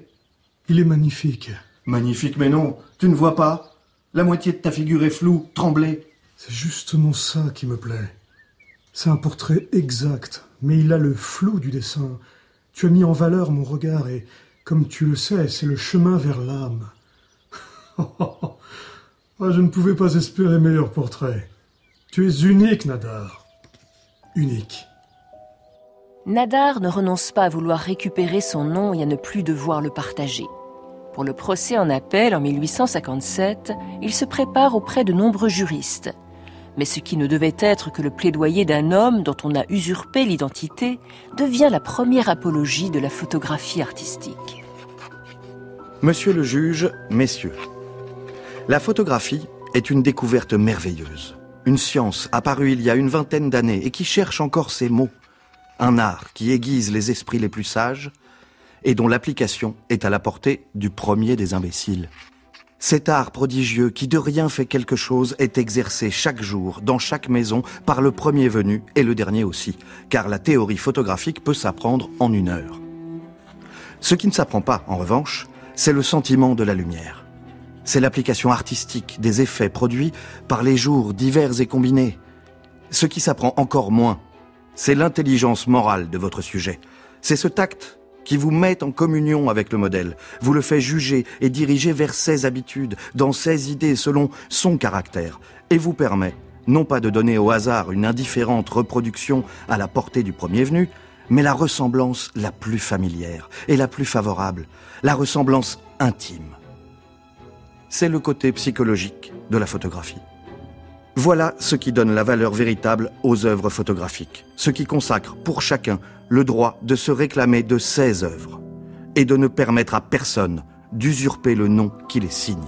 Il est magnifique. Magnifique, mais non. Tu ne vois pas ? La moitié de ta figure est floue, tremblée. C'est justement ça qui me plaît. C'est un portrait exact, mais il a le flou du dessin. Tu as mis en valeur mon regard et, comme tu le sais, c'est le chemin vers l'âme. Ah, je ne pouvais pas espérer meilleur portrait. Tu es unique, Nadar. Unique. Nadar ne renonce pas à vouloir récupérer son nom et à ne plus devoir le partager. Pour le procès en appel en mille huit cent cinquante-sept, il se prépare auprès de nombreux juristes. Mais ce qui ne devait être que le plaidoyer d'un homme dont on a usurpé l'identité devient la première apologie de la photographie artistique. Monsieur le juge, messieurs, la photographie est une découverte merveilleuse. Une science apparue il y a une vingtaine d'années et qui cherche encore ses mots. Un art qui aiguise les esprits les plus sages et dont l'application est à la portée du premier des imbéciles. Cet art prodigieux qui de rien fait quelque chose est exercé chaque jour, dans chaque maison, par le premier venu et le dernier aussi, car la théorie photographique peut s'apprendre en une heure. Ce qui ne s'apprend pas, en revanche, c'est le sentiment de la lumière. C'est l'application artistique des effets produits par les jours divers et combinés. Ce qui s'apprend encore moins, c'est l'intelligence morale de votre sujet. C'est ce tact qui vous met en communion avec le modèle, vous le fait juger et diriger vers ses habitudes, dans ses idées, selon son caractère, et vous permet, non pas de donner au hasard une indifférente reproduction à la portée du premier venu, mais la ressemblance la plus familière et la plus favorable, la ressemblance intime. C'est le côté psychologique de la photographie. Voilà ce qui donne la valeur véritable aux œuvres photographiques, ce qui consacre pour chacun le droit de se réclamer de ses œuvres et de ne permettre à personne d'usurper le nom qui les signe.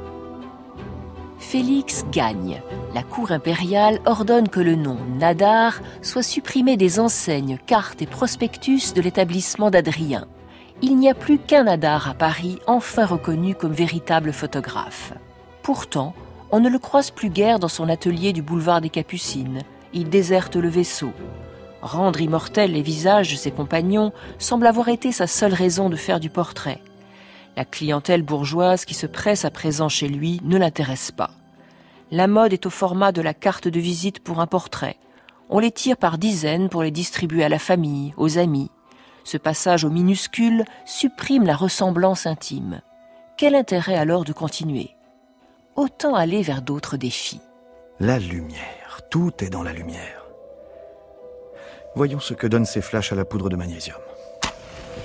Félix gagne. La cour impériale ordonne que le nom Nadar soit supprimé des enseignes, cartes et prospectus de l'établissement d'Adrien. Il n'y a plus qu'un Nadar à Paris, enfin reconnu comme véritable photographe. Pourtant, On ne le croise plus guère dans son atelier du boulevard des Capucines. Il déserte le vaisseau. Rendre immortels les visages de ses compagnons semble avoir été sa seule raison de faire du portrait. La clientèle bourgeoise qui se presse à présent chez lui ne l'intéresse pas. La mode est au format de la carte de visite pour un portrait. On les tire par dizaines pour les distribuer à la famille, aux amis. Ce passage au minuscule supprime la ressemblance intime. Quel intérêt alors de continuer ? Autant aller vers d'autres défis. La lumière, tout est dans la lumière. Voyons ce que donnent ces flashs à la poudre de magnésium. Oula !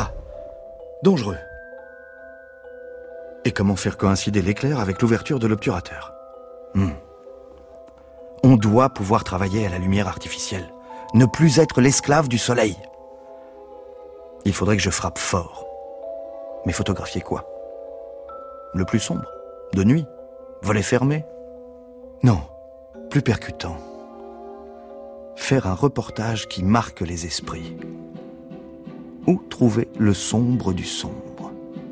Dangereux. Et comment faire coïncider l'éclair avec l'ouverture de l'obturateur ? hmm. On doit pouvoir travailler à la lumière artificielle, ne plus être l'esclave du soleil. Il faudrait que je frappe fort. Mais photographier quoi ? Le plus sombre ? De nuit ? Volet fermé ? Non, plus percutant. Faire un reportage qui marque les esprits. Où trouver le sombre du sombre ?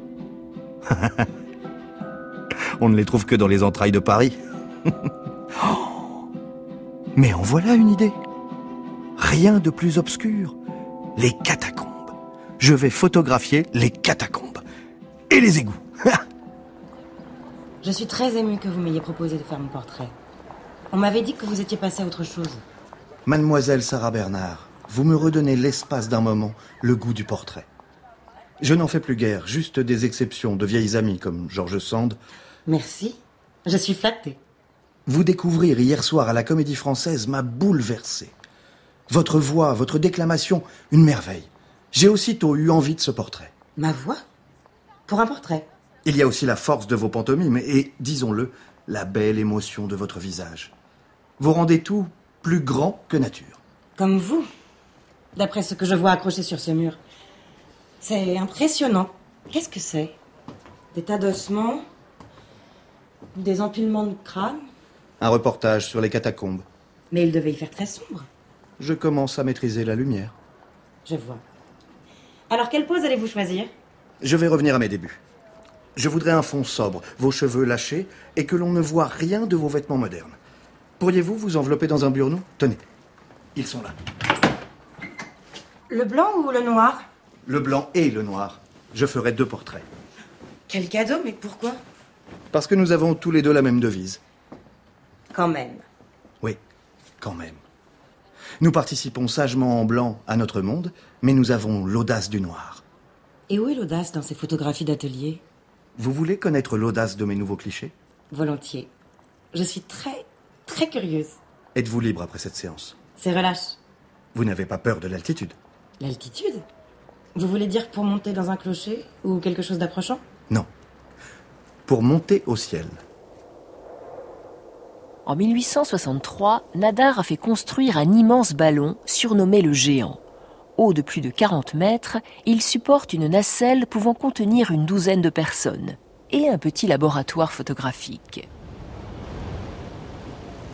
On ne les trouve que dans les entrailles de Paris. Oh, mais en voilà une idée. Rien de plus obscur. Les catacombes. Je vais photographier les catacombes. Et les égouts. Je suis très émue que vous m'ayez proposé de faire mon portrait. On m'avait dit que vous étiez passée à autre chose. Mademoiselle Sarah Bernard, vous me redonnez l'espace d'un moment, le goût du portrait. Je n'en fais plus guère, juste des exceptions de vieilles amies comme George Sand. Merci, je suis flattée. Vous découvrir hier soir à la Comédie Française m'a bouleversé. Votre voix, votre déclamation, une merveille. J'ai aussitôt eu envie de ce portrait. Ma voix ? Pour un portrait ? Il y a aussi la force de vos pantomimes et, disons-le, la belle émotion de votre visage. Vous rendez tout plus grand que nature. Comme vous, d'après ce que je vois accroché sur ce mur. C'est impressionnant. Qu'est-ce que c'est ? Des tas d'ossements ? Des empilements de crânes ? Un reportage sur les catacombes. Mais il devait y faire très sombre. Je commence à maîtriser la lumière. Je vois. Alors quelle pose allez-vous choisir ? Je vais revenir à mes débuts. Je voudrais un fond sobre, vos cheveux lâchés, et que l'on ne voit rien de vos vêtements modernes. Pourriez-vous vous envelopper dans un burnous ? Tenez, ils sont là. Le blanc ou le noir ? Le blanc et le noir. Je ferai deux portraits. Quel cadeau, mais pourquoi ? Parce que nous avons tous les deux la même devise. Quand même. Oui, quand même. Nous participons sagement en blanc à notre monde, mais nous avons l'audace du noir. Et où est l'audace dans ces photographies d'atelier ? Vous voulez connaître l'audace de mes nouveaux clichés ? Volontiers. Je suis très, très curieuse. Êtes-vous libre après cette séance ? C'est relâche. Vous n'avez pas peur de l'altitude ? L'altitude ? Vous voulez dire pour monter dans un clocher ou quelque chose d'approchant ? Non. Pour monter au ciel. En mille huit cent soixante-trois, Nadar a fait construire un immense ballon surnommé le Géant. Haut de plus de quarante mètres, il supporte une nacelle pouvant contenir une douzaine de personnes et un petit laboratoire photographique. Alors ?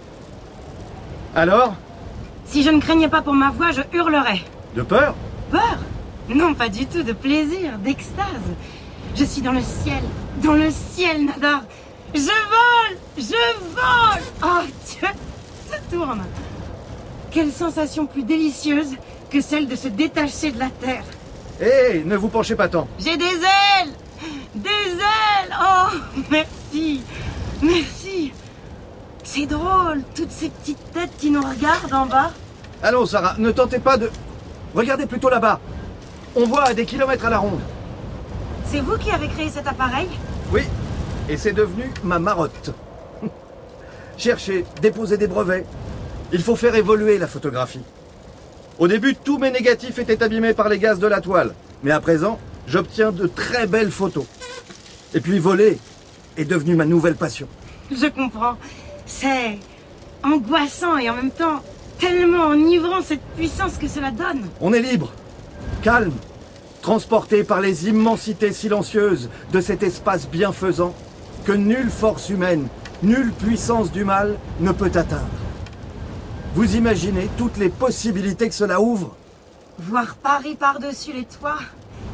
Si je ne craignais pas pour ma voix, je hurlerais. De peur ? Peur ? Non, pas du tout, de plaisir, d'extase. Je suis dans le ciel, dans le ciel, Nadar. Je vole, je vole. Oh, Dieu, ça tourne. Quelle sensation plus délicieuse que celle de se détacher de la terre. Hé, hey, ne vous penchez pas tant. J'ai des ailes, des ailes. Oh, merci, merci. C'est drôle, toutes ces petites têtes qui nous regardent en bas. Allons, Sarah, ne tentez pas de... Regardez plutôt là-bas. On voit à des kilomètres à la ronde. C'est vous qui avez créé cet appareil ? Oui, et c'est devenu ma marotte. Cherchez, déposez des brevets. Il faut faire évoluer la photographie. Au début, tous mes négatifs étaient abîmés par les gaz de la toile. Mais à présent, j'obtiens de très belles photos. Et puis voler est devenu ma nouvelle passion. Je comprends. C'est angoissant et en même temps tellement enivrant cette puissance que cela donne. On est libre, calme, transporté par les immensités silencieuses de cet espace bienfaisant que nulle force humaine, nulle puissance du mal ne peut atteindre. Vous imaginez toutes les possibilités que cela ouvre ? Voir Paris par-dessus les toits,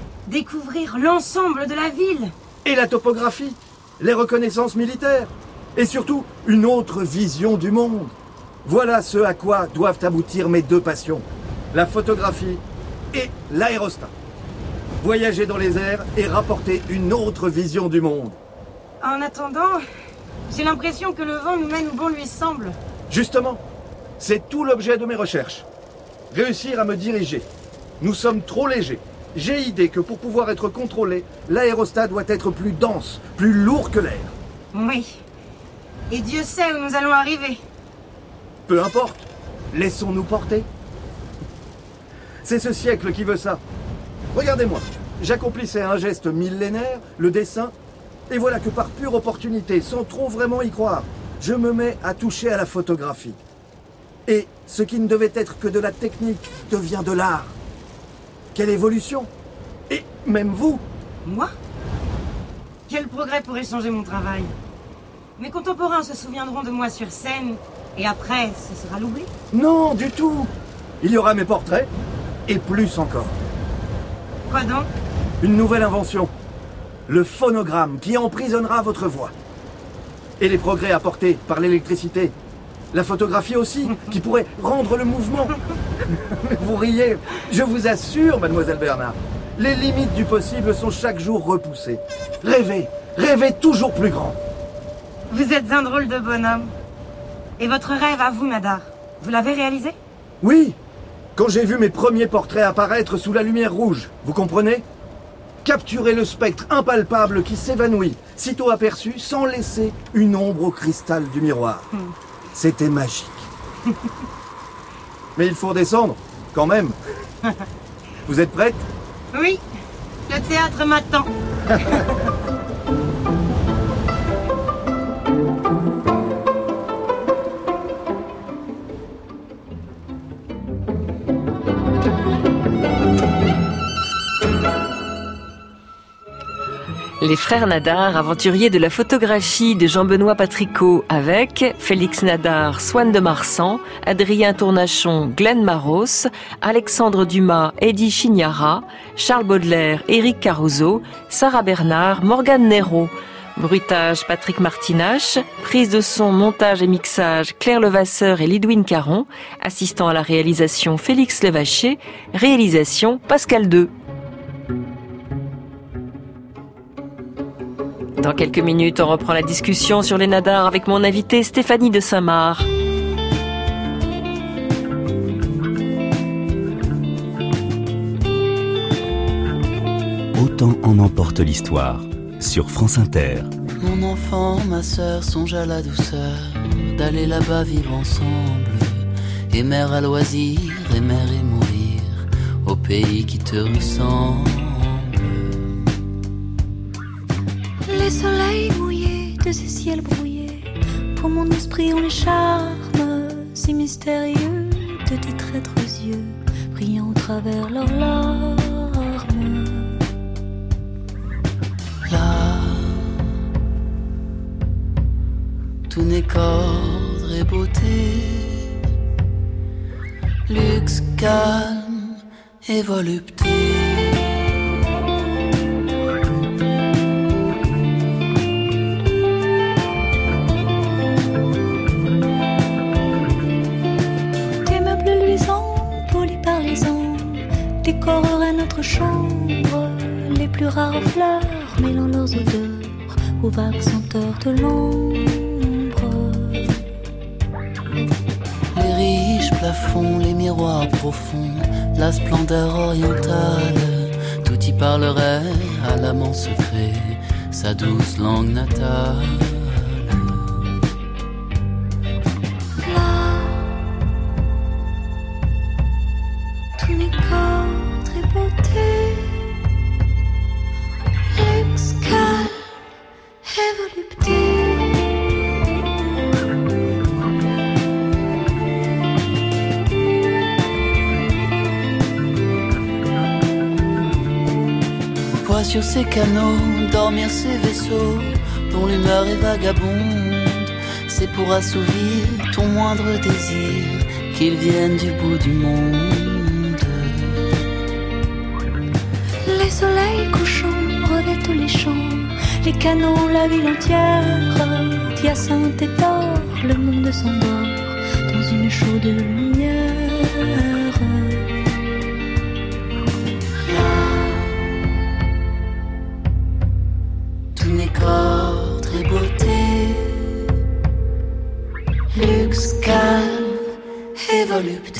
découvrir l'ensemble de la ville. Et la topographie, les reconnaissances militaires. Et surtout, une autre vision du monde. Voilà ce à quoi doivent aboutir mes deux passions, la photographie et l'aérostat. Voyager dans les airs et rapporter une autre vision du monde. En attendant, j'ai l'impression que le vent nous mène où bon lui semble. Justement, c'est tout l'objet de mes recherches. Réussir à me diriger. Nous sommes trop légers. J'ai idée que pour pouvoir être contrôlé, l'aérostat doit être plus dense, plus lourd que l'air. Oui. Et Dieu sait où nous allons arriver. Peu importe. Laissons-nous porter. C'est ce siècle qui veut ça. Regardez-moi. J'accomplissais un geste millénaire, le dessin, et voilà que par pure opportunité, sans trop vraiment y croire, je me mets à toucher à la photographie. Et ce qui ne devait être que de la technique devient de l'art. Quelle évolution! Et même vous! Moi? Quel progrès pourrait changer mon travail? Mes contemporains se souviendront de moi sur scène, et après, ce sera l'oubli? Non, du tout! Il y aura mes portraits, et plus encore. Quoi donc? Une nouvelle invention. Le phonogramme qui emprisonnera votre voix. Et les progrès apportés par l'électricité. La photographie aussi, qui pourrait rendre le mouvement. Vous riez. Je vous assure, mademoiselle Bernard, les limites du possible sont chaque jour repoussées. Rêvez, rêvez toujours plus grand. Vous êtes un drôle de bonhomme. Et votre rêve à vous, Nadar, vous l'avez réalisé? Oui, quand j'ai vu mes premiers portraits apparaître sous la lumière rouge, vous comprenez? Capturer le spectre impalpable qui s'évanouit, sitôt aperçu, sans laisser une ombre au cristal du miroir. Hmm. C'était magique. Mais il faut redescendre, quand même. Vous êtes prête? Oui, le théâtre m'attend. Les frères Nadar, aventuriers de la photographie de Jean-Benoît Patricot avec Félix Nadar, Swann de Marsan, Adrien Tournachon, Glenn Maros, Alexandre Dumas, Eddie Chignara, Charles Baudelaire, Éric Caruso, Sarah Bernard, Morgane Nero. Bruitage Patrick Martinache, prise de son, montage et mixage Claire Levasseur et Lidwine Caron, assistant à la réalisation Félix Levaché, réalisation Pascal Deux. Dans quelques minutes, on reprend la discussion sur les Nadar avec mon invité Stéphanie de Saint-Marc. Autant en emporte l'histoire, sur France Inter. Mon enfant, ma sœur, songe à la douceur d'aller là-bas vivre ensemble. Et mère à loisir, et mère et mourir au pays qui te ressemble. Les soleils mouillés de ces ciels brouillés, pour mon esprit ont les charmes si mystérieux de tes traîtres yeux, brillant au travers leurs larmes. Là, tout n'est qu'ordre et beauté, luxe, calme et volupté. Décorerait notre chambre, les plus rares fleurs mêlant leurs odeurs aux vagues senteurs de l'ombre. Les riches plafonds, les miroirs profonds, la splendeur orientale, tout y parlerait à l'amant secret, sa douce langue natale. Là, tout n'est qu'ordre et beauté, luxe, calme et volupté. Vois sur ces canaux dormir ces vaisseaux dont l'humeur est vagabonde. C'est pour assouvir ton moindre désir qu'ils viennent du bout du monde. Les soleils couchants revêtent les champs, les canot, la ville entière, Hyacinthe et d'or, le monde s'endort dans une chaude lumière. Tout n'est qu'ordre et beauté, luxe, calme et volupté.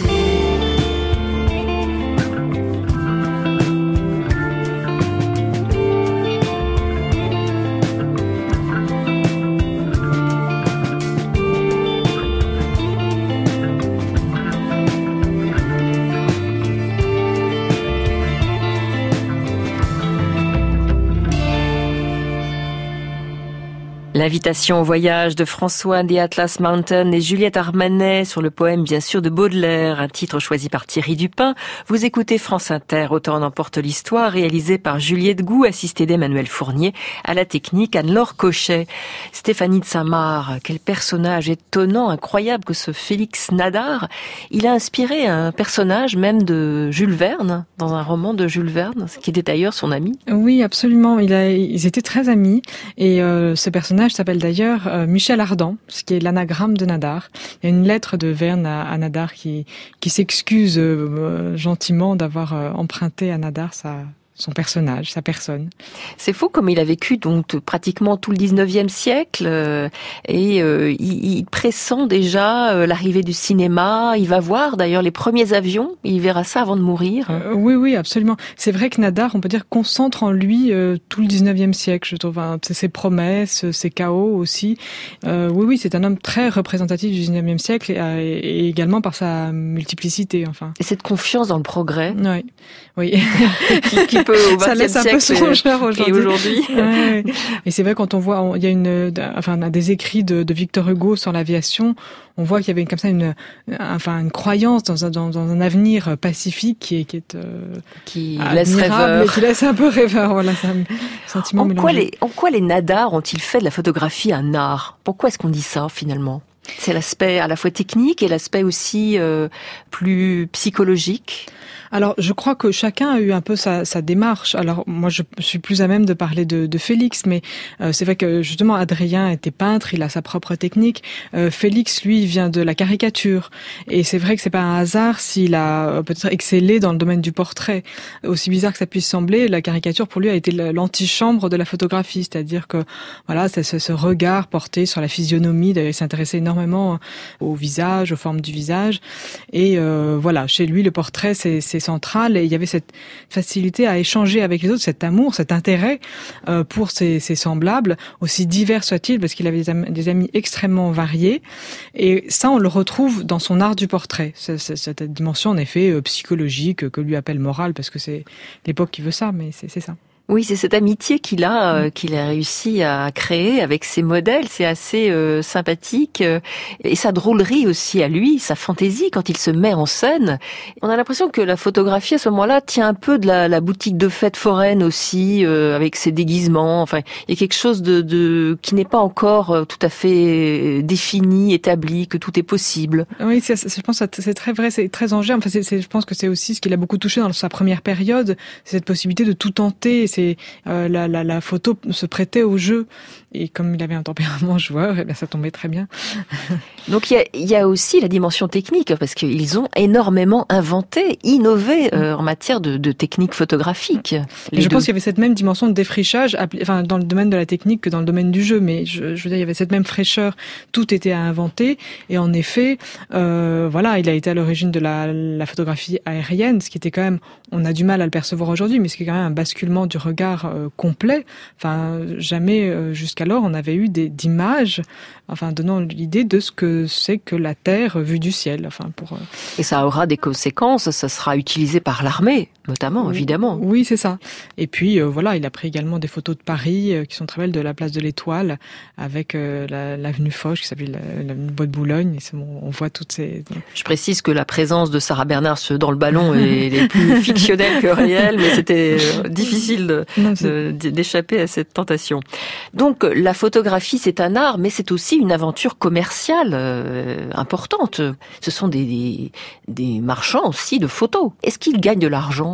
L'invitation au voyage de François des Atlas Mountain et Juliette Armanet sur le poème bien sûr de Baudelaire, un titre choisi par Thierry Dupin. Vous écoutez France Inter, Autant en emporte l'histoire, réalisé par Juliette Gou, assistée d'Emmanuel Fournier, à la technique Anne-Laure Cochet. Stéphanie de Saint-Marc, quel personnage étonnant, incroyable que ce Félix Nadar. Il a inspiré un personnage même de Jules Verne, dans un roman de Jules Verne, qui était d'ailleurs son ami. Oui, absolument. Il a, ils étaient très amis et euh, ce personnage s'appelle d'ailleurs euh, Michel Ardan, ce qui est l'anagramme de Nadar. Il y a une lettre de Verne à, à Nadar qui, qui s'excuse euh, gentiment d'avoir euh, emprunté à Nadar sa... son personnage, sa personne. C'est fou comme il a vécu donc pratiquement tout le dix-neuvième siècle euh, et euh, il, il pressent déjà euh, l'arrivée du cinéma. Il va voir d'ailleurs les premiers avions. Il verra ça avant de mourir. Euh, oui, oui, absolument. C'est vrai que Nadar, on peut dire, concentre en lui euh, tout le dix-neuvième siècle. Je trouve hein, ses promesses, ses chaos aussi. Euh, oui, oui, c'est un homme très représentatif du dix-neuvième siècle et, et également par sa multiplicité. Enfin. Et cette confiance dans le progrès. Oui, oui. qui, qui Au ça laisse un peu songeur aujourd'hui. Et, aujourd'hui. Ouais, ouais. Et c'est vrai quand on voit, on, il y a une, enfin, des écrits de, de Victor Hugo sur l'aviation, on voit qu'il y avait comme ça une, enfin, une croyance dans un, dans, dans un avenir pacifique qui est, qui est, euh, qui laisse rêveur, et qui laisse un peu rêveur. Voilà, c'est un sentiment en mélangé. Quoi les, en quoi les Nadar ont-ils fait de la photographie un art? Pourquoi est-ce qu'on dit ça finalement? C'est l'aspect à la fois technique et l'aspect aussi euh, plus psychologique. Alors, je crois que chacun a eu un peu sa, sa démarche. Alors, moi, je suis plus à même de parler de, de Félix, mais euh, c'est vrai que justement, Adrien était peintre, il a sa propre technique. Euh, Félix, lui, vient de la caricature, et c'est vrai que c'est pas un hasard s'il a peut-être excellé dans le domaine du portrait. Aussi bizarre que ça puisse sembler, la caricature pour lui a été l'antichambre de la photographie, c'est-à-dire que voilà, c'est ce, ce regard porté sur la physionomie. D'ailleurs, il s'intéressait énormément au visage, aux formes du visage, et euh, voilà, chez lui, le portrait, c'est c'est central, et il y avait cette facilité à échanger avec les autres, cet amour, cet intérêt euh, pour ses, ses semblables, aussi divers soient-ils, parce qu'il avait des amis, des amis extrêmement variés, et ça on le retrouve dans son art du portrait, c'est, c'est, cette dimension en effet euh, psychologique, que lui appelle morale, parce que c'est l'époque qui veut ça, mais c'est, c'est ça. Oui, c'est cette amitié qu'il a, euh, qu'il a réussi à créer avec ses modèles. C'est assez euh, sympathique. Euh, et sa drôlerie aussi à lui, sa fantaisie quand il se met en scène. On a l'impression que la photographie à ce moment-là tient un peu de la, la boutique de fête foraine aussi, euh, avec ses déguisements. Enfin, il y a quelque chose de, de qui n'est pas encore tout à fait défini, établi, que tout est possible. Oui, c'est, je pense que c'est très vrai, c'est très engagé. Enfin, c'est, c'est, je pense que c'est aussi ce qui l'a beaucoup touché dans sa première période, c'est cette possibilité de tout tenter. C'est, euh, la, la, la photo se prêtait au jeu, et comme il avait un tempérament joueur, eh bien ça tombait très bien. Donc il y a, il y a aussi la dimension technique, parce qu'ils ont énormément inventé, innové euh, en matière de, de technique photographique. Je deux. pense qu'il y avait cette même dimension de défrichage, enfin dans le domaine de la technique que dans le domaine du jeu, mais je, je veux dire il y avait cette même fraîcheur, tout était à inventer, et en effet, euh, voilà, il a été à l'origine de la, la photographie aérienne, ce qui était quand même, on a du mal à le percevoir aujourd'hui, mais ce qui est quand même un basculement du regard euh, complet. Enfin, jamais euh, jusqu'alors on avait eu des, d'images, enfin donnant l'idée de ce que c'est que la Terre vue du ciel. Enfin, pour, euh... Et ça aura des conséquences, ça sera utilisé par l'armée, notamment, oui, évidemment. Oui, c'est ça. Et puis euh, voilà, il a pris également des photos de Paris euh, qui sont très belles, de la place de l'Étoile, avec euh, la, l'avenue Foch qui s'appelle la, la Bois de Boulogne. Et c'est bon, on voit toutes ces... Je précise que la présence de Sarah Bernard dans le ballon est, est plus fictionnelle que réelle, mais c'était euh, difficile de, non, de, d'échapper à cette tentation. Donc la photographie, c'est un art, mais c'est aussi une aventure commerciale euh, importante. Ce sont des, des, des marchands aussi de photos. Est-ce qu'ils gagnent de l'argent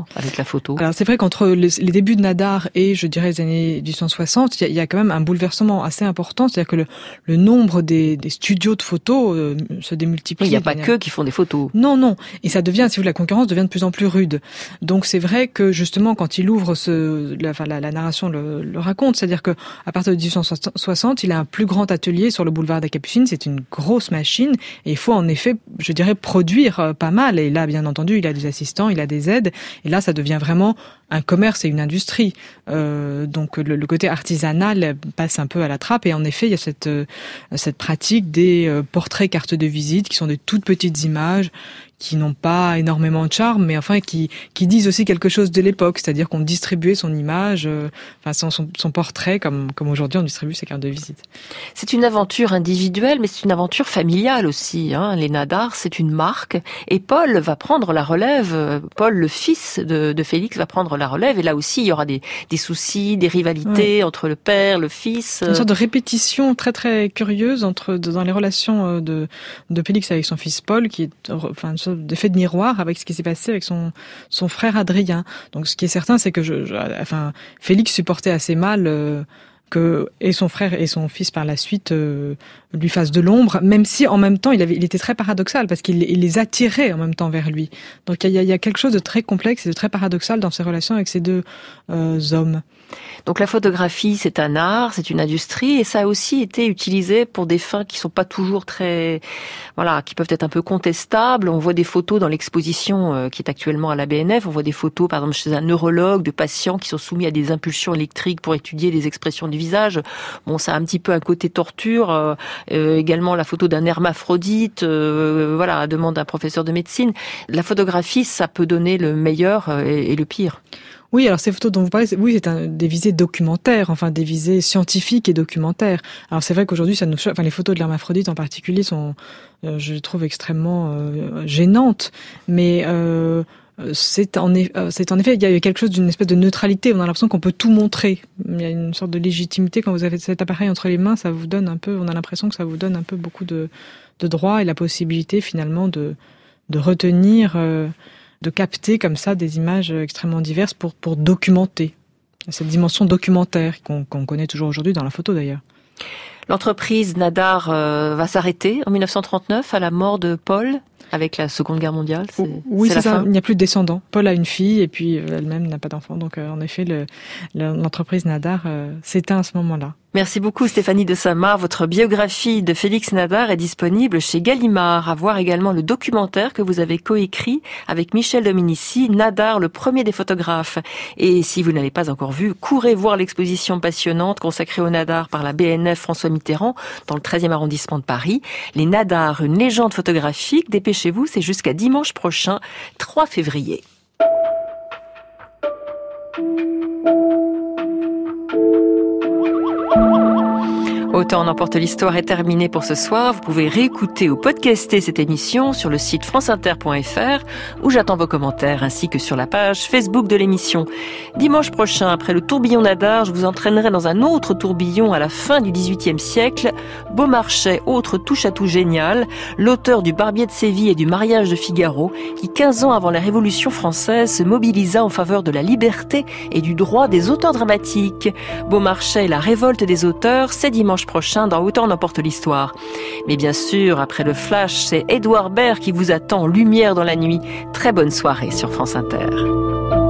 justement avec la photo? Alors c'est vrai qu'entre les, les débuts de Nadar et je dirais les années dix-huit cent soixante, il y, a, il y a quand même un bouleversement assez important, c'est-à-dire que le, le nombre des, des studios de photos euh, se démultiplie. Il n'y a pas que qui font des photos. Non, non. Et ça devient, si vous voulez, la concurrence devient de plus en plus rude. Donc c'est vrai que justement quand il ouvre ce, la, enfin, la, la narration le, le raconte, c'est-à-dire que à partir de dix-huit cent soixante, il a un plus grand atelier sur le boulevard des Capucines. C'est une grosse machine et il faut en effet, je dirais, produire pas mal. Et là, bien entendu, il a des assistants, il a des aides. Et là, ça devient vraiment un commerce et une industrie. Euh, donc le, le côté artisanal passe un peu à la trappe. Et en effet, il y a cette cette pratique des euh, portraits cartes de visite qui sont des toutes petites images qui n'ont pas énormément de charme, mais enfin qui qui disent aussi quelque chose de l'époque, c'est-à-dire qu'on distribuait son image, euh, enfin son, son son portrait comme comme aujourd'hui on distribue ses cartes de visite. C'est une aventure individuelle, mais c'est une aventure familiale aussi. Hein. Les Nadar, c'est une marque, et Paul va prendre la relève. Paul, le fils de, de Félix, va prendre la relève, et là aussi il y aura des des soucis, des rivalités ouais. entre le père, le fils. Une sorte de répétition très très curieuse entre dans les relations de de Félix avec son fils Paul, qui est enfin une sorte d'effet de miroir avec ce qui s'est passé avec son son frère Adrien. Donc ce qui est certain, c'est que je, je enfin Félix supportait assez mal euh, que et son frère et son fils par la suite euh, lui fassent de l'ombre, même si en même temps il avait il était très paradoxal parce qu'il il les attirait en même temps vers lui. Donc il y a il y a quelque chose de très complexe et de très paradoxal dans ses relations avec ces deux euh, hommes. Donc la photographie, c'est un art, c'est une industrie, et ça a aussi été utilisé pour des fins qui sont pas toujours très, voilà, qui peuvent être un peu contestables. On voit des photos dans l'exposition euh, qui est actuellement à la B N F. On voit des photos, par exemple, chez un neurologue, de patients qui sont soumis à des impulsions électriques pour étudier les expressions du visage. Bon, ça a un petit peu un côté torture. Euh, euh, également la photo d'un hermaphrodite, euh, voilà, demande d'un professeur de médecine. La photographie, ça peut donner le meilleur et, et le pire. Oui, alors ces photos dont vous parlez, c'est, oui, c'est un, des visées documentaires, enfin des visées scientifiques et documentaires. Alors c'est vrai qu'aujourd'hui, ça nous, enfin les photos de l'hermaphrodite en particulier sont, euh, je les trouve extrêmement euh, gênantes, mais euh, c'est en, c'est en effet, il y a quelque chose d'une espèce de neutralité. On a l'impression qu'on peut tout montrer. Il y a une sorte de légitimité quand vous avez cet appareil entre les mains, ça vous donne un peu, on a l'impression que ça vous donne un peu beaucoup de, de droits et la possibilité finalement de, de retenir. Euh, de capter comme ça des images extrêmement diverses pour pour documenter cette dimension documentaire qu'on, qu'on connaît toujours aujourd'hui dans la photo d'ailleurs. L'entreprise Nadar euh, va s'arrêter en dix-neuf cent trente-neuf à la mort de Paul avec la Seconde Guerre mondiale. C'est, oui, c'est, c'est la ça. fin. Il n'y a plus de descendants. Paul a une fille et puis elle-même n'a pas d'enfant. Donc euh, en effet, le, le, l'entreprise Nadar euh, s'éteint à ce moment-là. Merci beaucoup Stéphanie de Saint-Marc. Votre biographie de Félix Nadar est disponible chez Gallimard. À voir également le documentaire que vous avez coécrit avec Michel Dominici, Nadar, le premier des photographes. Et si vous n'avez pas encore vu, courez voir l'exposition passionnante consacrée au Nadar par la B N F François Mitterrand dans le treizième arrondissement de Paris. Les Nadar, une légende photographique. Dépêchez-vous, c'est jusqu'à dimanche prochain, trois février. Autant en emporte l'histoire est terminée pour ce soir. Vous pouvez réécouter ou podcaster cette émission sur le site franceinter point f r où j'attends vos commentaires ainsi que sur la page Facebook de l'émission. Dimanche prochain, après le tourbillon Nadar, je vous entraînerai dans un autre tourbillon à la fin du dix-huitième siècle. Beaumarchais, autre touche-à-tout génial, l'auteur du Barbier de Séville et du Mariage de Figaro, qui quinze ans avant la Révolution française se mobilisa en faveur de la liberté et du droit des auteurs dramatiques. Beaumarchais et la révolte des auteurs, c'est dimanche prochain dans Autant en emporte l'histoire. Mais bien sûr, après le flash, c'est Édouard Baird qui vous attend, Lumière dans la nuit. Très bonne soirée sur France Inter.